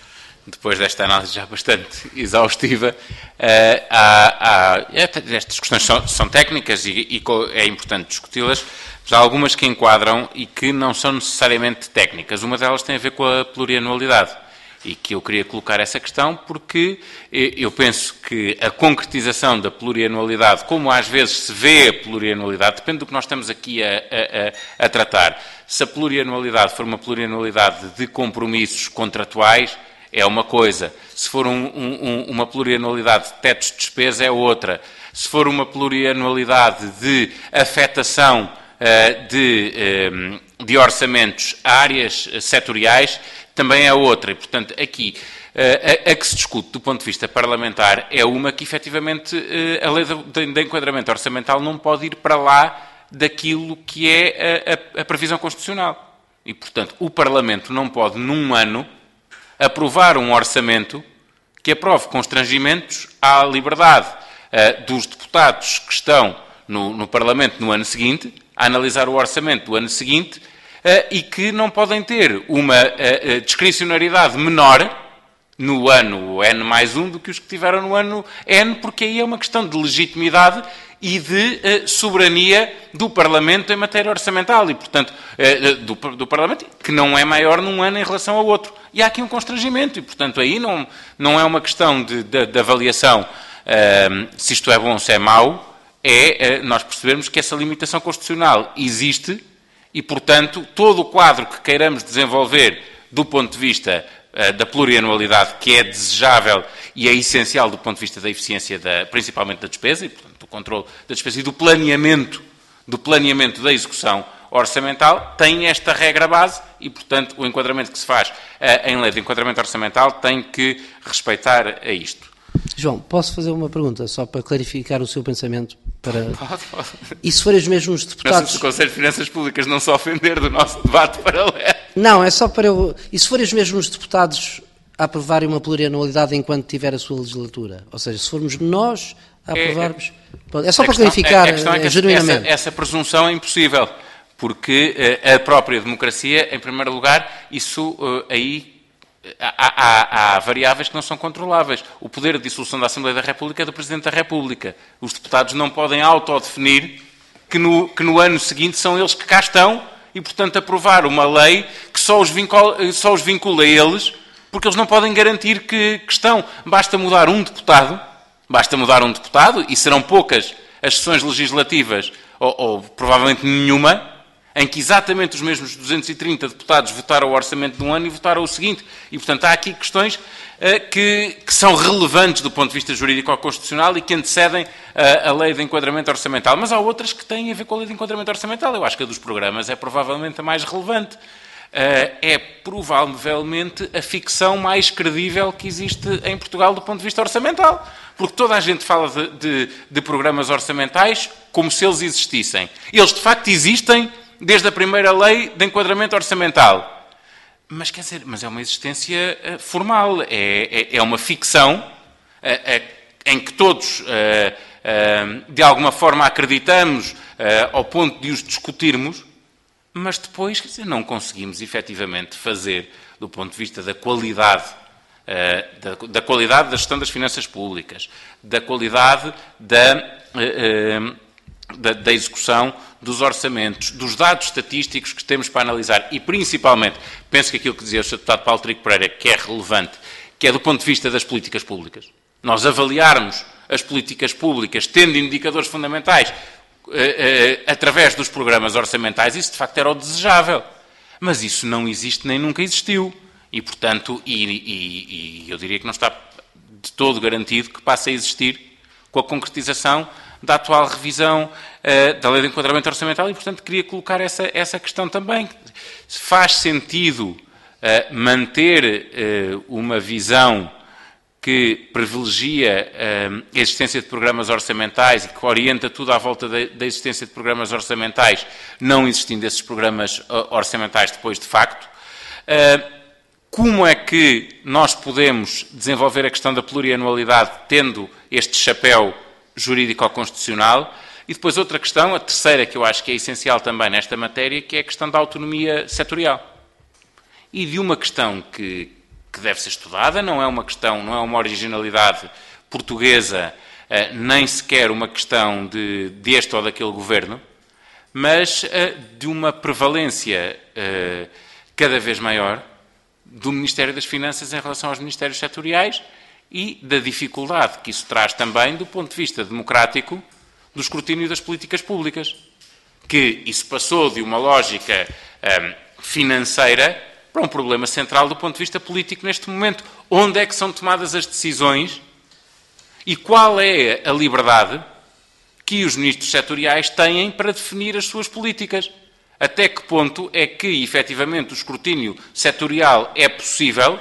depois desta análise já bastante exaustiva, uh, há, há, estas questões são, são técnicas e, e é importante discuti-las, mas há algumas que enquadram e que não são necessariamente técnicas. Uma delas tem a ver com a plurianualidade e que eu queria colocar essa questão porque eu penso que a concretização da plurianualidade, como às vezes se vê a plurianualidade, depende do que nós estamos aqui a, a, a tratar. Se a plurianualidade for uma plurianualidade de compromissos contratuais, é uma coisa. Se for um, um, uma plurianualidade de tetos de despesa, é outra. Se for uma plurianualidade de afetação uh, de, um, de orçamentos a áreas setoriais, também é outra. E, portanto, aqui, uh, a, a que se discute do ponto de vista parlamentar é uma que, efetivamente, uh, a lei de, de enquadramento orçamental não pode ir para lá daquilo que é a, a, a previsão constitucional. E, portanto, o Parlamento não pode, num ano, aprovar um orçamento que aprove constrangimentos à liberdade uh, dos deputados que estão no, no Parlamento no ano seguinte, a analisar o orçamento do ano seguinte, uh, e que não podem ter uma uh, discricionariedade menor no ano N mais um do que os que tiveram no ano N, porque aí é uma questão de legitimidade e de uh, soberania do Parlamento em matéria orçamental e, portanto, uh, do, do Parlamento, que não é maior num ano em relação ao outro. E há aqui um constrangimento e, portanto, aí não, não é uma questão de, de, de avaliação uh, se isto é bom ou se é mau, é uh, nós percebermos que essa limitação constitucional existe e, portanto, todo o quadro que queiramos desenvolver do ponto de vista uh, da plurianualidade, que é desejável e é essencial do ponto de vista da eficiência, da, principalmente da despesa, e, portanto, do controle da despesa e do planeamento, do planeamento da execução orçamental, tem esta regra base e, portanto, o enquadramento que se faz uh, em lei de enquadramento orçamental tem que respeitar a isto. João, posso fazer uma pergunta, só para clarificar o seu pensamento? Para... Pode, pode. E se forem os mesmos deputados... Se o Conselho de Finanças Públicas não se ofender do nosso debate paralelo... Não, é só para eu... E se forem os mesmos deputados a aprovarem uma plurianualidade enquanto tiver a sua legislatura? Ou seja, se formos nós a aprovarmos... É, é só para questão, clarificar, a questão é que genuinamente. Essa, essa presunção é impossível, porque uh, a própria democracia, em primeiro lugar, isso uh, aí... Há, há, há variáveis que não são controláveis. O poder de dissolução da Assembleia da República é do Presidente da República. Os deputados não podem autodefinir que no, que no ano seguinte são eles que cá estão e, portanto, aprovar uma lei que só os vincula, só os vincula a eles, porque eles não podem garantir que, que estão. Basta mudar um deputado, basta mudar um deputado, e serão poucas as sessões legislativas, ou, ou provavelmente nenhuma, em que exatamente os mesmos duzentos e trinta deputados votaram o orçamento de um ano e votaram o seguinte. E, portanto, há aqui questões uh, que, que são relevantes do ponto de vista jurídico-constitucional e que antecedem uh, a lei de enquadramento orçamental. Mas há outras que têm a ver com a lei de enquadramento orçamental. Eu acho que a dos programas é provavelmente a mais relevante. Uh, é provavelmente a ficção mais credível que existe em Portugal do ponto de vista orçamental. Porque toda a gente fala de, de, de programas orçamentais como se eles existissem. Eles, de facto, existem desde a primeira lei de enquadramento orçamental. Mas, quer dizer, mas é uma existência uh, formal, é, é, é uma ficção uh, uh, em que todos, uh, uh, de alguma forma, acreditamos uh, ao ponto de os discutirmos, mas depois, quer dizer, não conseguimos efetivamente fazer, do ponto de vista da qualidade, uh, da, da qualidade da gestão das finanças públicas, da qualidade da... Uh, uh, Da, da execução dos orçamentos, dos dados estatísticos que temos para analisar e, principalmente, penso que aquilo que dizia o senhor Deputado Paulo Trigo Pereira, que é relevante, que é do ponto de vista das políticas públicas. Nós avaliarmos as políticas públicas tendo indicadores fundamentais eh, eh, através dos programas orçamentais, isso de facto era o desejável. Mas isso não existe nem nunca existiu. E, portanto, e, e, e eu diria que não está de todo garantido que passe a existir com a concretização da atual revisão uh, da Lei de Enquadramento Orçamental e, portanto, queria colocar essa, essa questão também. Faz sentido uh, manter uh, uma visão que privilegia uh, a existência de programas orçamentais e que orienta tudo à volta da, da existência de programas orçamentais, não existindo esses programas uh, orçamentais depois de facto? Uh, como é que nós podemos desenvolver a questão da plurianualidade tendo este chapéu jurídico-constitucional? E depois outra questão, a terceira, que eu acho que é essencial também nesta matéria, que é a questão da autonomia setorial. E de uma questão que, que deve ser estudada, não é uma questão, não é uma originalidade portuguesa, nem sequer uma questão de, deste ou daquele governo, mas de uma prevalência cada vez maior do Ministério das Finanças em relação aos ministérios setoriais e da dificuldade que isso traz também do ponto de vista democrático do escrutínio das políticas públicas. Que isso passou de uma lógica um, financeira para um problema central do ponto de vista político neste momento. Onde é que são tomadas as decisões e qual é a liberdade que os ministros setoriais têm para definir as suas políticas? Até que ponto é que, efetivamente, o escrutínio setorial é possível,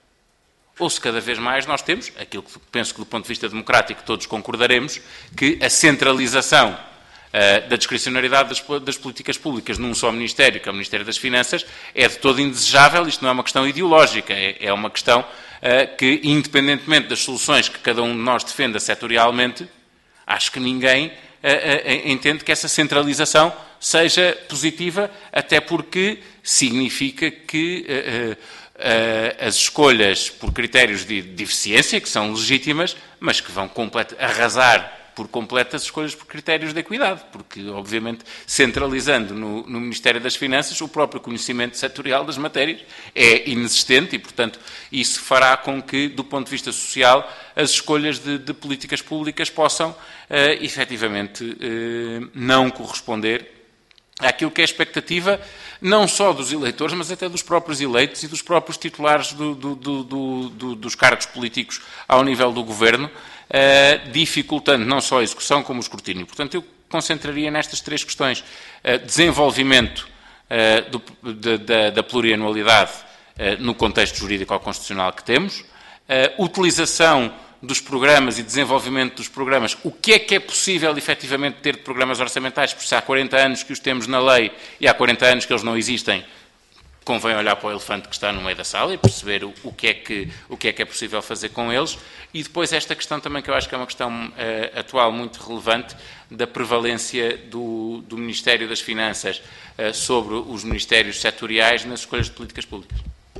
ou se cada vez mais nós temos, aquilo que penso que do ponto de vista democrático todos concordaremos, que a centralização uh, da discricionariedade das, das políticas públicas num só Ministério, que é o Ministério das Finanças, é de todo indesejável. Isto não é uma questão ideológica, é, é uma questão uh, que, independentemente das soluções que cada um de nós defenda setorialmente, acho que ninguém uh, uh, entende que essa centralização seja positiva, até porque significa que uh, uh, as escolhas por critérios de, de eficiência, que são legítimas, mas que vão complet- arrasar por completo as escolhas por critérios de equidade, porque, obviamente, centralizando no, no Ministério das Finanças, o próprio conhecimento setorial das matérias é inexistente e, portanto, isso fará com que, do ponto de vista social, as escolhas de, de políticas públicas possam, uh, efetivamente, uh, não corresponder àquilo que é a expectativa, não só dos eleitores, mas até dos próprios eleitos e dos próprios titulares do, do, do, do, do, dos cargos políticos ao nível do governo, uh, dificultando não só a execução como o escrutínio. Portanto, eu concentraria nestas três questões. Uh, desenvolvimento uh, do, de, da, da plurianualidade uh, no contexto jurídico-constitucional que temos, uh, utilização dos programas e desenvolvimento dos programas, o que é que é possível efetivamente ter de programas orçamentais, porque se há quarenta anos que os temos na lei e há quarenta anos que eles não existem, convém olhar para o elefante que está no meio da sala e perceber o, o, que, é que, o que é que é possível fazer com eles. E depois esta questão também, que eu acho que é uma questão uh, atual muito relevante, da prevalência do, do Ministério das Finanças uh, sobre os ministérios setoriais nas escolhas de políticas públicas.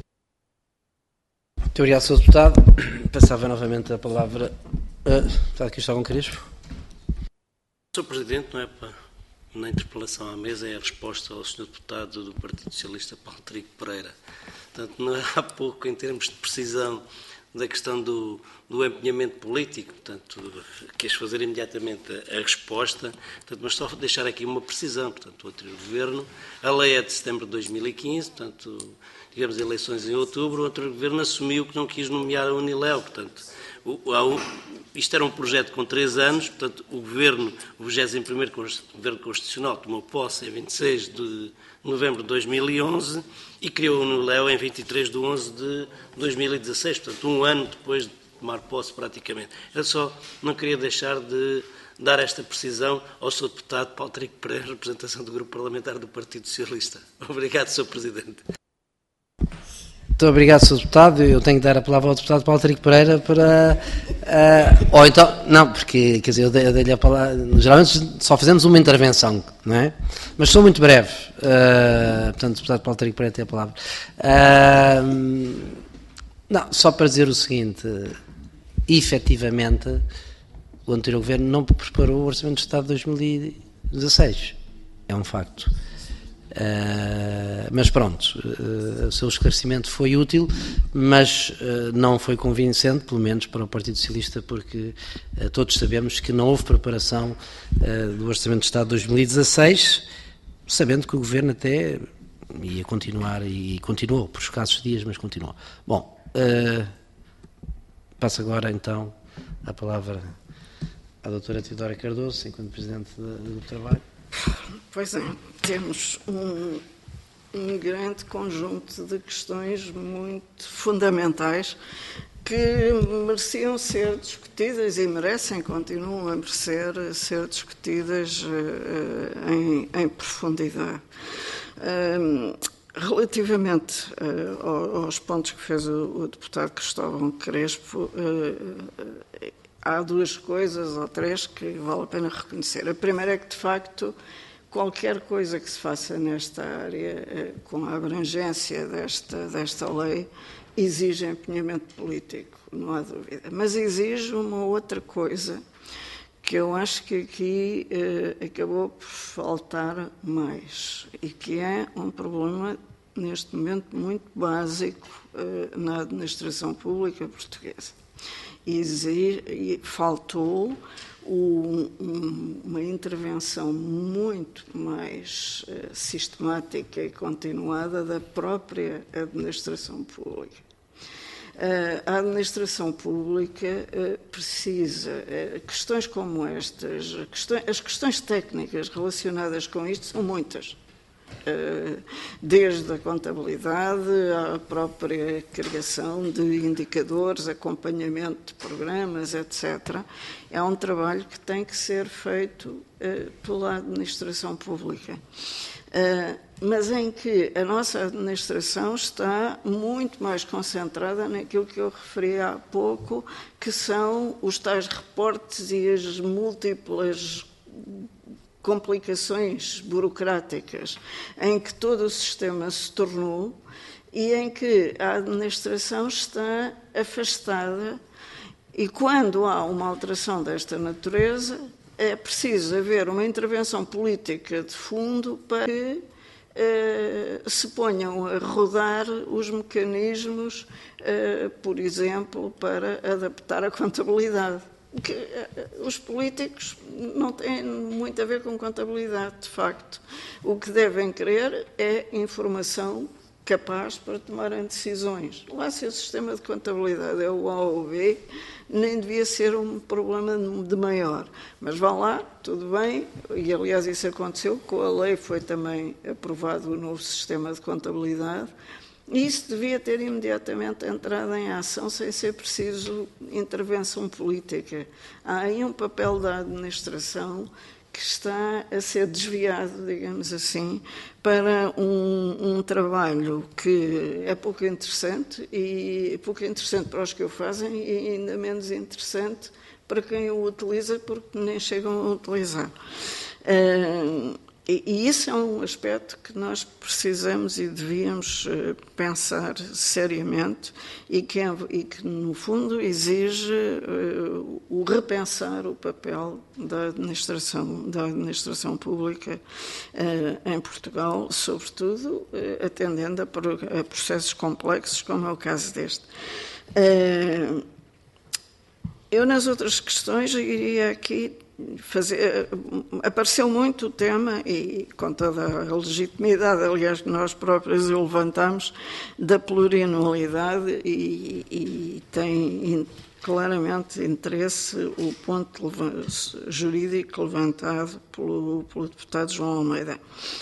Muito obrigado, senhor Deputado. Passava novamente a palavra a Deputado Cristóvão Crespo. senhor Presidente, não é para, na interpelação à mesa, é a resposta ao senhor Deputado do Partido Socialista, Paulo Trigo Pereira. Portanto, não é há pouco, em termos de precisão da questão do, do empenhamento político, portanto, quis fazer imediatamente a, a resposta, portanto, mas só deixar aqui uma precisão. Portanto, o anterior Governo, a lei é de setembro de dois mil e quinze, portanto, tivemos eleições em outubro, o anterior Governo assumiu que não quis nomear a Uniléu, portanto, o, o, isto era um projeto com três anos, portanto, o Governo, o vigésimo primeiro Governo Constitucional tomou posse em vinte e seis de novembro de dois mil e onze e criou a Uniléu em vinte e três de onze de dois mil e dezasseis, portanto, um ano depois de tomar posse praticamente. Eu só não queria deixar de dar esta precisão ao senhor Deputado Paulo Trigo Pereira, representação do Grupo Parlamentar do Partido Socialista. Obrigado, senhor Presidente. Muito obrigado, senhor Deputado. Eu tenho que dar a palavra ao Deputado Paulo Trigo Pereira para... Uh, ou então... Não, porque, quer dizer, eu dei-lhe dei a palavra... Geralmente só fazemos uma intervenção, não é? Mas sou muito breve. Uh, portanto, o Deputado Paulo Trigo Pereira tem a palavra. Uh, não, só para dizer o seguinte. Efetivamente, o anterior Governo não preparou o Orçamento de Estado de dois mil e dezasseis. É um facto. Uh, mas pronto, uh, o seu esclarecimento foi útil, mas uh, não foi convincente, pelo menos para o Partido Socialista, porque uh, todos sabemos que não houve preparação uh, do Orçamento de Estado de dois mil e dezasseis, sabendo que o Governo até ia continuar, e continuou, por escassos dias, mas continuou. Bom, uh, passo agora então a palavra à doutora Teodora Cardoso, enquanto Presidente do Grupo de Trabalho. Pois é, temos um, um grande conjunto de questões muito fundamentais que mereciam ser discutidas e merecem, continuam a merecer ser discutidas uh, em, em profundidade. Uh, relativamente uh, aos pontos que fez o, o deputado Cristóvão Crespo, uh, há duas coisas ou três que vale a pena reconhecer. A primeira é que, de facto, qualquer coisa que se faça nesta área, com a abrangência desta, desta lei, exige empenhamento político, não há dúvida. Mas exige uma outra coisa, que eu acho que aqui eh, acabou por faltar mais, e que é um problema, neste momento, muito básico eh, na administração pública portuguesa. Exige, e faltou um, um, uma intervenção muito mais uh, sistemática e continuada da própria administração pública. Uh, a administração pública uh, precisa, uh, questões como estas, questões, as questões técnicas relacionadas com isto são muitas. Desde a contabilidade à própria criação de indicadores, acompanhamento de programas, etcétera. É um trabalho que tem que ser feito pela administração pública, mas em que a nossa administração está muito mais concentrada naquilo que eu referi há pouco, que são os tais reportes e as múltiplas complicações burocráticas em que todo o sistema se tornou e em que a administração está afastada, e quando há uma alteração desta natureza é preciso haver uma intervenção política de fundo para que eh, se ponham a rodar os mecanismos, eh, por exemplo, para adaptar a contabilidade. Que os políticos não têm muito a ver com contabilidade, de facto. O que devem querer é informação capaz para tomarem decisões. Lá, se o sistema de contabilidade é o A ou o B, nem devia ser um problema de maior. Mas vá lá, tudo bem, e aliás isso aconteceu, com a lei foi também aprovado o novo sistema de contabilidade. E isso devia ter imediatamente entrado em ação sem ser preciso intervenção política. Há aí um papel da administração que está a ser desviado, digamos assim, para um, um trabalho que é pouco interessante, e pouco interessante para os que o fazem e ainda menos interessante para quem o utiliza, porque nem chegam a utilizar. Uh, E, e isso é um aspecto que nós precisamos e devíamos uh, pensar seriamente e que, e que, no fundo, exige uh, o repensar o papel da administração, da administração pública uh, em Portugal, sobretudo uh, atendendo a, a processos complexos, como é o caso deste. Uh, eu, nas outras questões, iria aqui fazer, apareceu muito o tema, e com toda a legitimidade, aliás, que nós próprios o levantamos, da plurianualidade, e, e tem claramente interesse o ponto jurídico levantado pelo, pelo deputado João Almeida.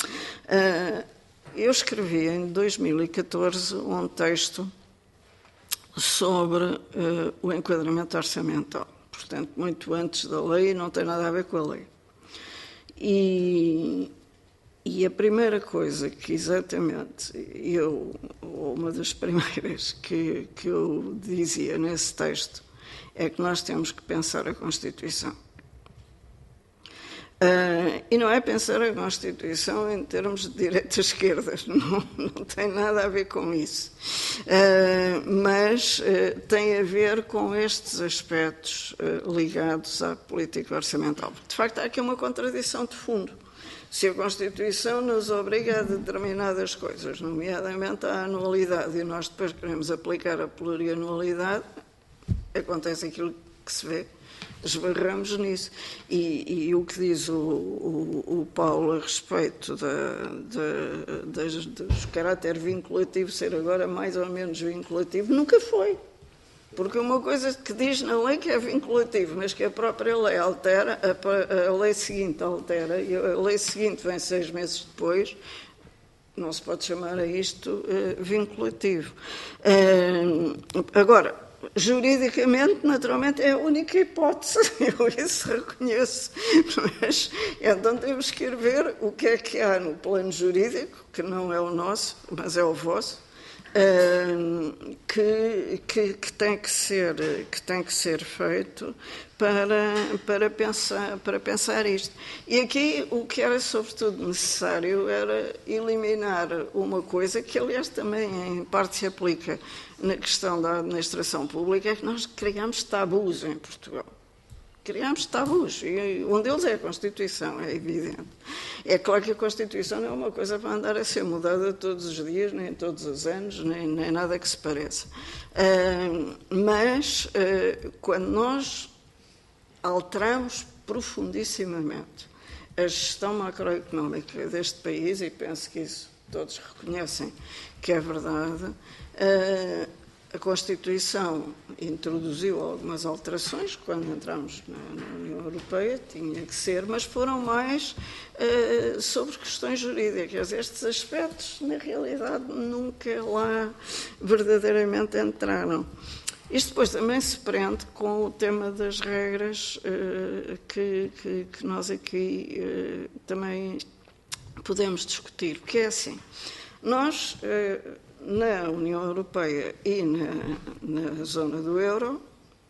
Eu escrevi em dois mil e catorze um texto sobre uh, o enquadramento orçamental. Portanto, muito antes da lei, não tem nada a ver com a lei. E, e a primeira coisa que exatamente eu, ou uma das primeiras que, que eu dizia nesse texto, é que nós temos que pensar a Constituição. Uh, e não é pensar a Constituição em termos de direitas-esquerdas, não, não tem nada a ver com isso. Uh, mas uh, tem a ver com estes aspectos uh, ligados à política orçamental. De facto, há aqui uma contradição de fundo. Se a Constituição nos obriga a determinadas coisas, nomeadamente a anualidade, e nós depois queremos aplicar a plurianualidade, acontece aquilo que se vê. Esbarramos nisso. E, e o que diz o, o, o Paulo a respeito da, da, das, dos caráter vinculativo ser agora mais ou menos vinculativo, nunca foi. Porque uma coisa que diz na lei que é vinculativo, mas que a própria lei altera, a, a lei seguinte altera, e a lei seguinte vem seis meses depois, não se pode chamar a isto uh, vinculativo. Uh, agora, juridicamente, naturalmente, é a única hipótese, eu isso reconheço, mas então temos que ir ver o que é que há no plano jurídico, que não é o nosso, mas é o vosso, uh, que, que, que, tem que, ser, que tem que ser feito para, para, pensar, para pensar isto. E aqui o que era sobretudo necessário era eliminar uma coisa que, aliás, também em parte se aplica na questão da administração pública, é que nós criamos tabus em Portugal. Criamos tabus, e um deles é a Constituição, é evidente. É claro que a Constituição não é uma coisa para andar a ser mudada todos os dias, nem todos os anos, nem, nem nada que se pareça. Uh, mas, uh, quando nós alteramos profundissimamente a gestão macroeconómica deste país, e penso que isso todos reconhecem que é verdade, uh, a Constituição introduziu algumas alterações quando entramos na, na União Europeia, tinha que ser, mas foram mais uh, sobre questões jurídicas. Estes aspectos, na realidade, nunca lá verdadeiramente entraram. Isto depois também se prende com o tema das regras uh, que, que, que nós aqui uh, também podemos discutir, porque é assim, nós... Uh, na União Europeia e na, na zona do euro,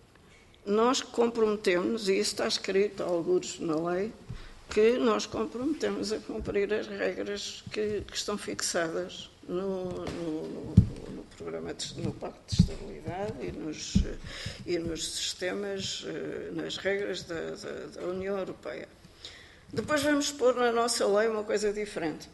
nós comprometemos, e isso está escrito, alguns na lei, que nós comprometemos a cumprir as regras que, que estão fixadas no, no, no programa de, no Pacto de Estabilidade e nos, e nos sistemas, nas regras da, da, da União Europeia. Depois vamos pôr na nossa lei uma coisa diferente.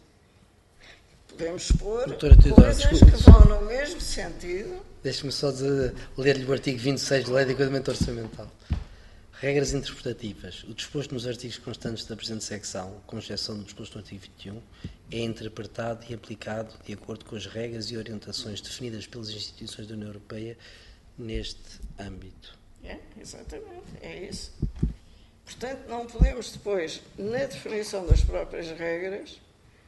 Podemos pôr coisas que vão no mesmo sentido. Deixe-me só ler-lhe o artigo vinte e seis da Lei de Enquadramento Orçamental. Regras interpretativas. O disposto nos artigos constantes da presente secção, com exceção do disposto no artigo vinte e um, é interpretado e aplicado de acordo com as regras e orientações definidas pelas instituições da União Europeia neste âmbito. É, exatamente, é isso. Portanto, não podemos depois, na definição das próprias regras,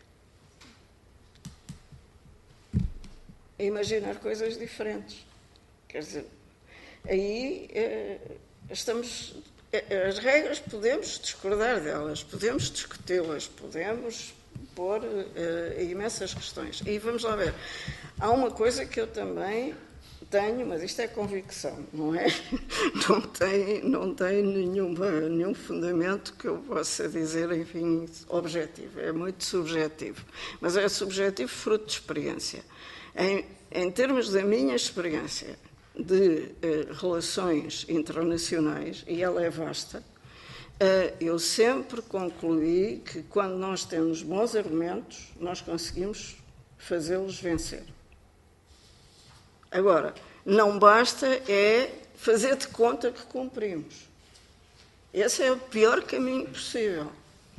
imaginar coisas diferentes. Quer dizer, aí eh, estamos... Eh, as regras podemos discordar delas, podemos discuti-las, podemos pôr eh, imensas questões. E vamos lá ver. Há uma coisa que eu também tenho, mas isto é convicção, não é? Não tem, não tem nenhuma, nenhum fundamento que eu possa dizer, enfim, objetivo. É muito subjetivo. Mas é subjetivo fruto de experiência. Em, em termos da minha experiência de eh, relações internacionais, e ela é vasta, eh, eu sempre concluí que quando nós temos bons argumentos, nós conseguimos fazê-los vencer. Agora, não basta é fazer de conta que cumprimos. Esse é o pior caminho possível.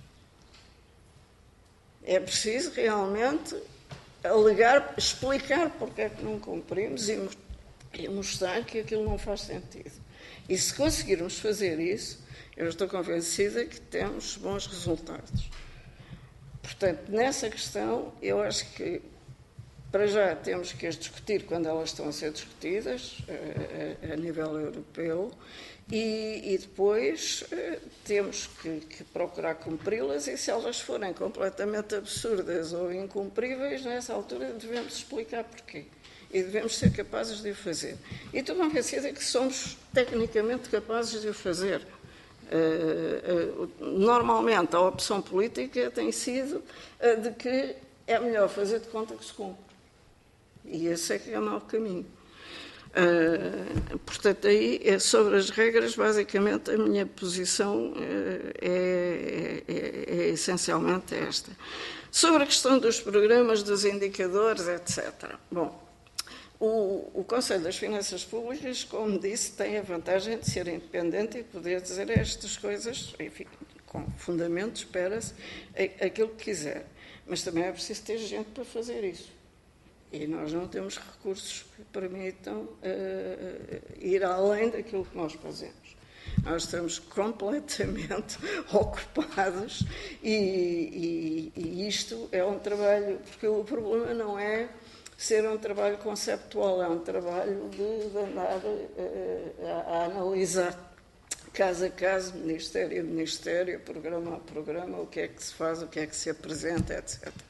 É preciso realmente alegar, explicar porque é que não cumprimos e, e mostrar que aquilo não faz sentido. E se conseguirmos fazer isso, eu estou convencida que temos bons resultados. Portanto, nessa questão, eu acho que para já temos que as discutir quando elas estão a ser discutidas a, a, a nível europeu e, e depois temos que, que procurar cumpri-las e se elas forem completamente absurdas ou incumpríveis, nessa altura devemos explicar porquê e devemos ser capazes de o fazer. E estou convencida que somos tecnicamente capazes de o fazer. Uh, uh, normalmente a opção política tem sido a de que é melhor fazer de conta que se cumpre. E esse é que é o mau caminho. Uh, portanto, aí, é sobre as regras, basicamente, a minha posição uh, é, é, é essencialmente esta. Sobre a questão dos programas, dos indicadores, etcétera. Bom, o, o Conselho das Finanças Públicas, como disse, tem a vantagem de ser independente e poder dizer estas coisas, enfim, com fundamento, espera-se, aquilo que quiser. Mas também é preciso ter gente para fazer isso. E nós não temos recursos que permitam uh, ir além daquilo que nós fazemos. Nós estamos completamente ocupados e, e, e isto é um trabalho, porque o problema não é ser um trabalho conceptual, é um trabalho de, de andar uh, a, a analisar caso a caso, ministério a ministério, programa a programa, o que é que se faz, o que é que se apresenta, etcétera.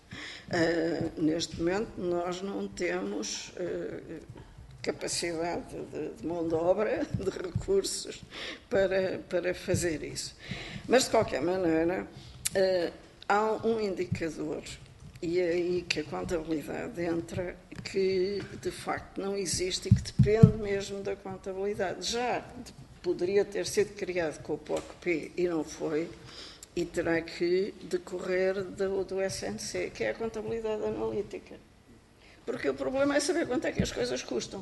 Uh, neste momento, nós não temos uh, capacidade de, de mão de obra, de recursos para, para fazer isso. Mas, de qualquer maneira, uh, há um indicador, e é aí que a contabilidade entra, que de facto não existe e que depende mesmo da contabilidade. Já poderia ter sido criado com o P O C P e não foi, e terá que decorrer do, do S N C, que é a contabilidade analítica. Porque o problema é saber quanto é que as coisas custam.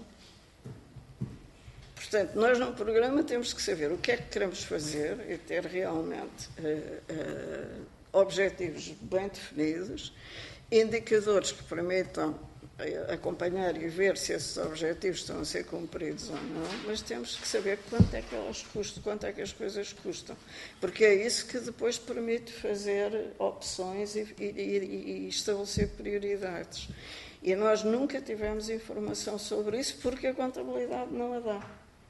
Portanto, nós num programa temos que saber o que é que queremos fazer e ter realmente uh, uh, objetivos bem definidos, indicadores que permitam acompanhar e ver se esses objetivos estão a ser cumpridos ou não, mas temos que saber quanto é que elas custam, quanto é que as coisas custam, porque é isso que depois permite fazer opções e, e, e estabelecer prioridades. E nós nunca tivemos informação sobre isso porque a contabilidade não a dá.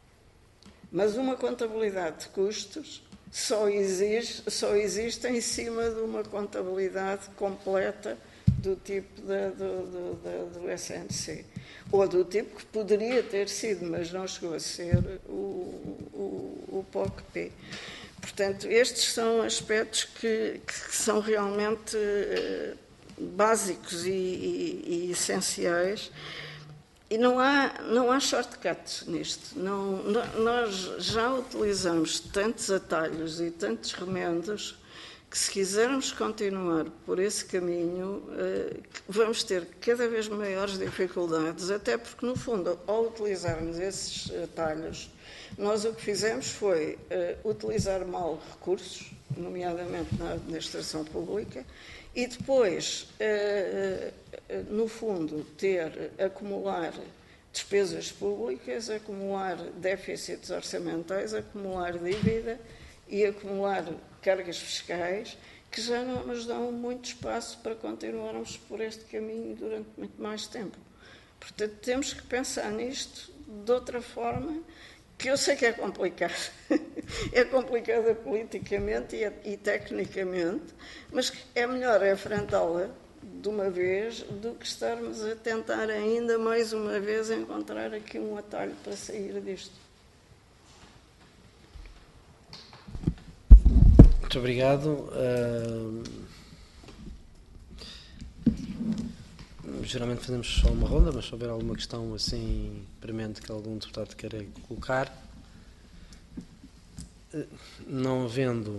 Mas uma contabilidade de custos só existe, só existe em cima de uma contabilidade completa do tipo da, do, do, da, do S N C, ou do tipo que poderia ter sido, mas não chegou a ser o, o, o P O C P. Portanto, estes são aspectos que, que são realmente uh, básicos e, e, e essenciais, e não há, não há shortcuts nisto. Não, não, nós já utilizamos tantos atalhos e tantos remendos que, se quisermos continuar por esse caminho, vamos ter cada vez maiores dificuldades, até porque, no fundo, ao utilizarmos esses atalhos, nós o que fizemos foi utilizar mal recursos, nomeadamente na administração pública, e depois, no fundo, ter, acumular despesas públicas, acumular déficits orçamentais, acumular dívida e acumular cargas fiscais que já não nos dão muito espaço para continuarmos por este caminho durante muito mais tempo. Portanto, temos que pensar nisto de outra forma, que eu sei que é complicado. É complicada politicamente e, e tecnicamente, mas é melhor enfrentá-la de uma vez do que estarmos a tentar ainda mais uma vez encontrar aqui um atalho para sair disto. Muito obrigado. Uh, geralmente fazemos só uma ronda, mas se houver alguma questão assim premente que algum deputado queira colocar, uh, não havendo,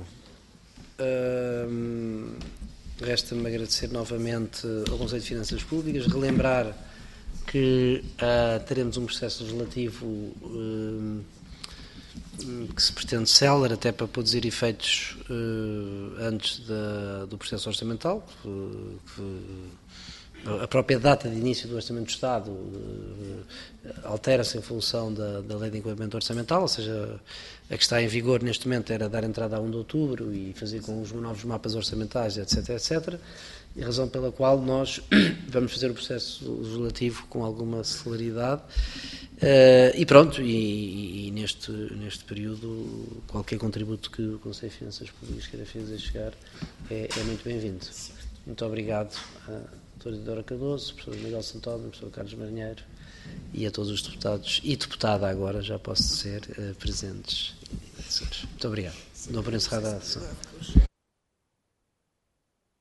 uh, resta-me agradecer novamente ao Conselho de Finanças Públicas, relembrar que uh, teremos um processo legislativo uh, que se pretende célere, até para produzir efeitos uh, antes da, do processo orçamental, que, que a própria data de início do Orçamento do Estado uh, altera-se em função da, da Lei de Enquadramento Orçamental, ou seja, a que está em vigor neste momento era dar entrada a um de outubro e fazer com os novos mapas orçamentais, etc, etcétera, e a razão pela qual nós vamos fazer o processo legislativo com alguma celeridade. Uh, e pronto, e, e neste, neste período qualquer contributo que o Conselho de Finanças Públicas queira fazer chegar é, é muito bem-vindo. Muito obrigado à doutora Isidora Cardoso, professor Miguel Santoro, professor Carlos Marinheiro e a todos os deputados e deputada agora, já posso dizer, uh, presentes. Muito obrigado. Dou por encerrada a sessão.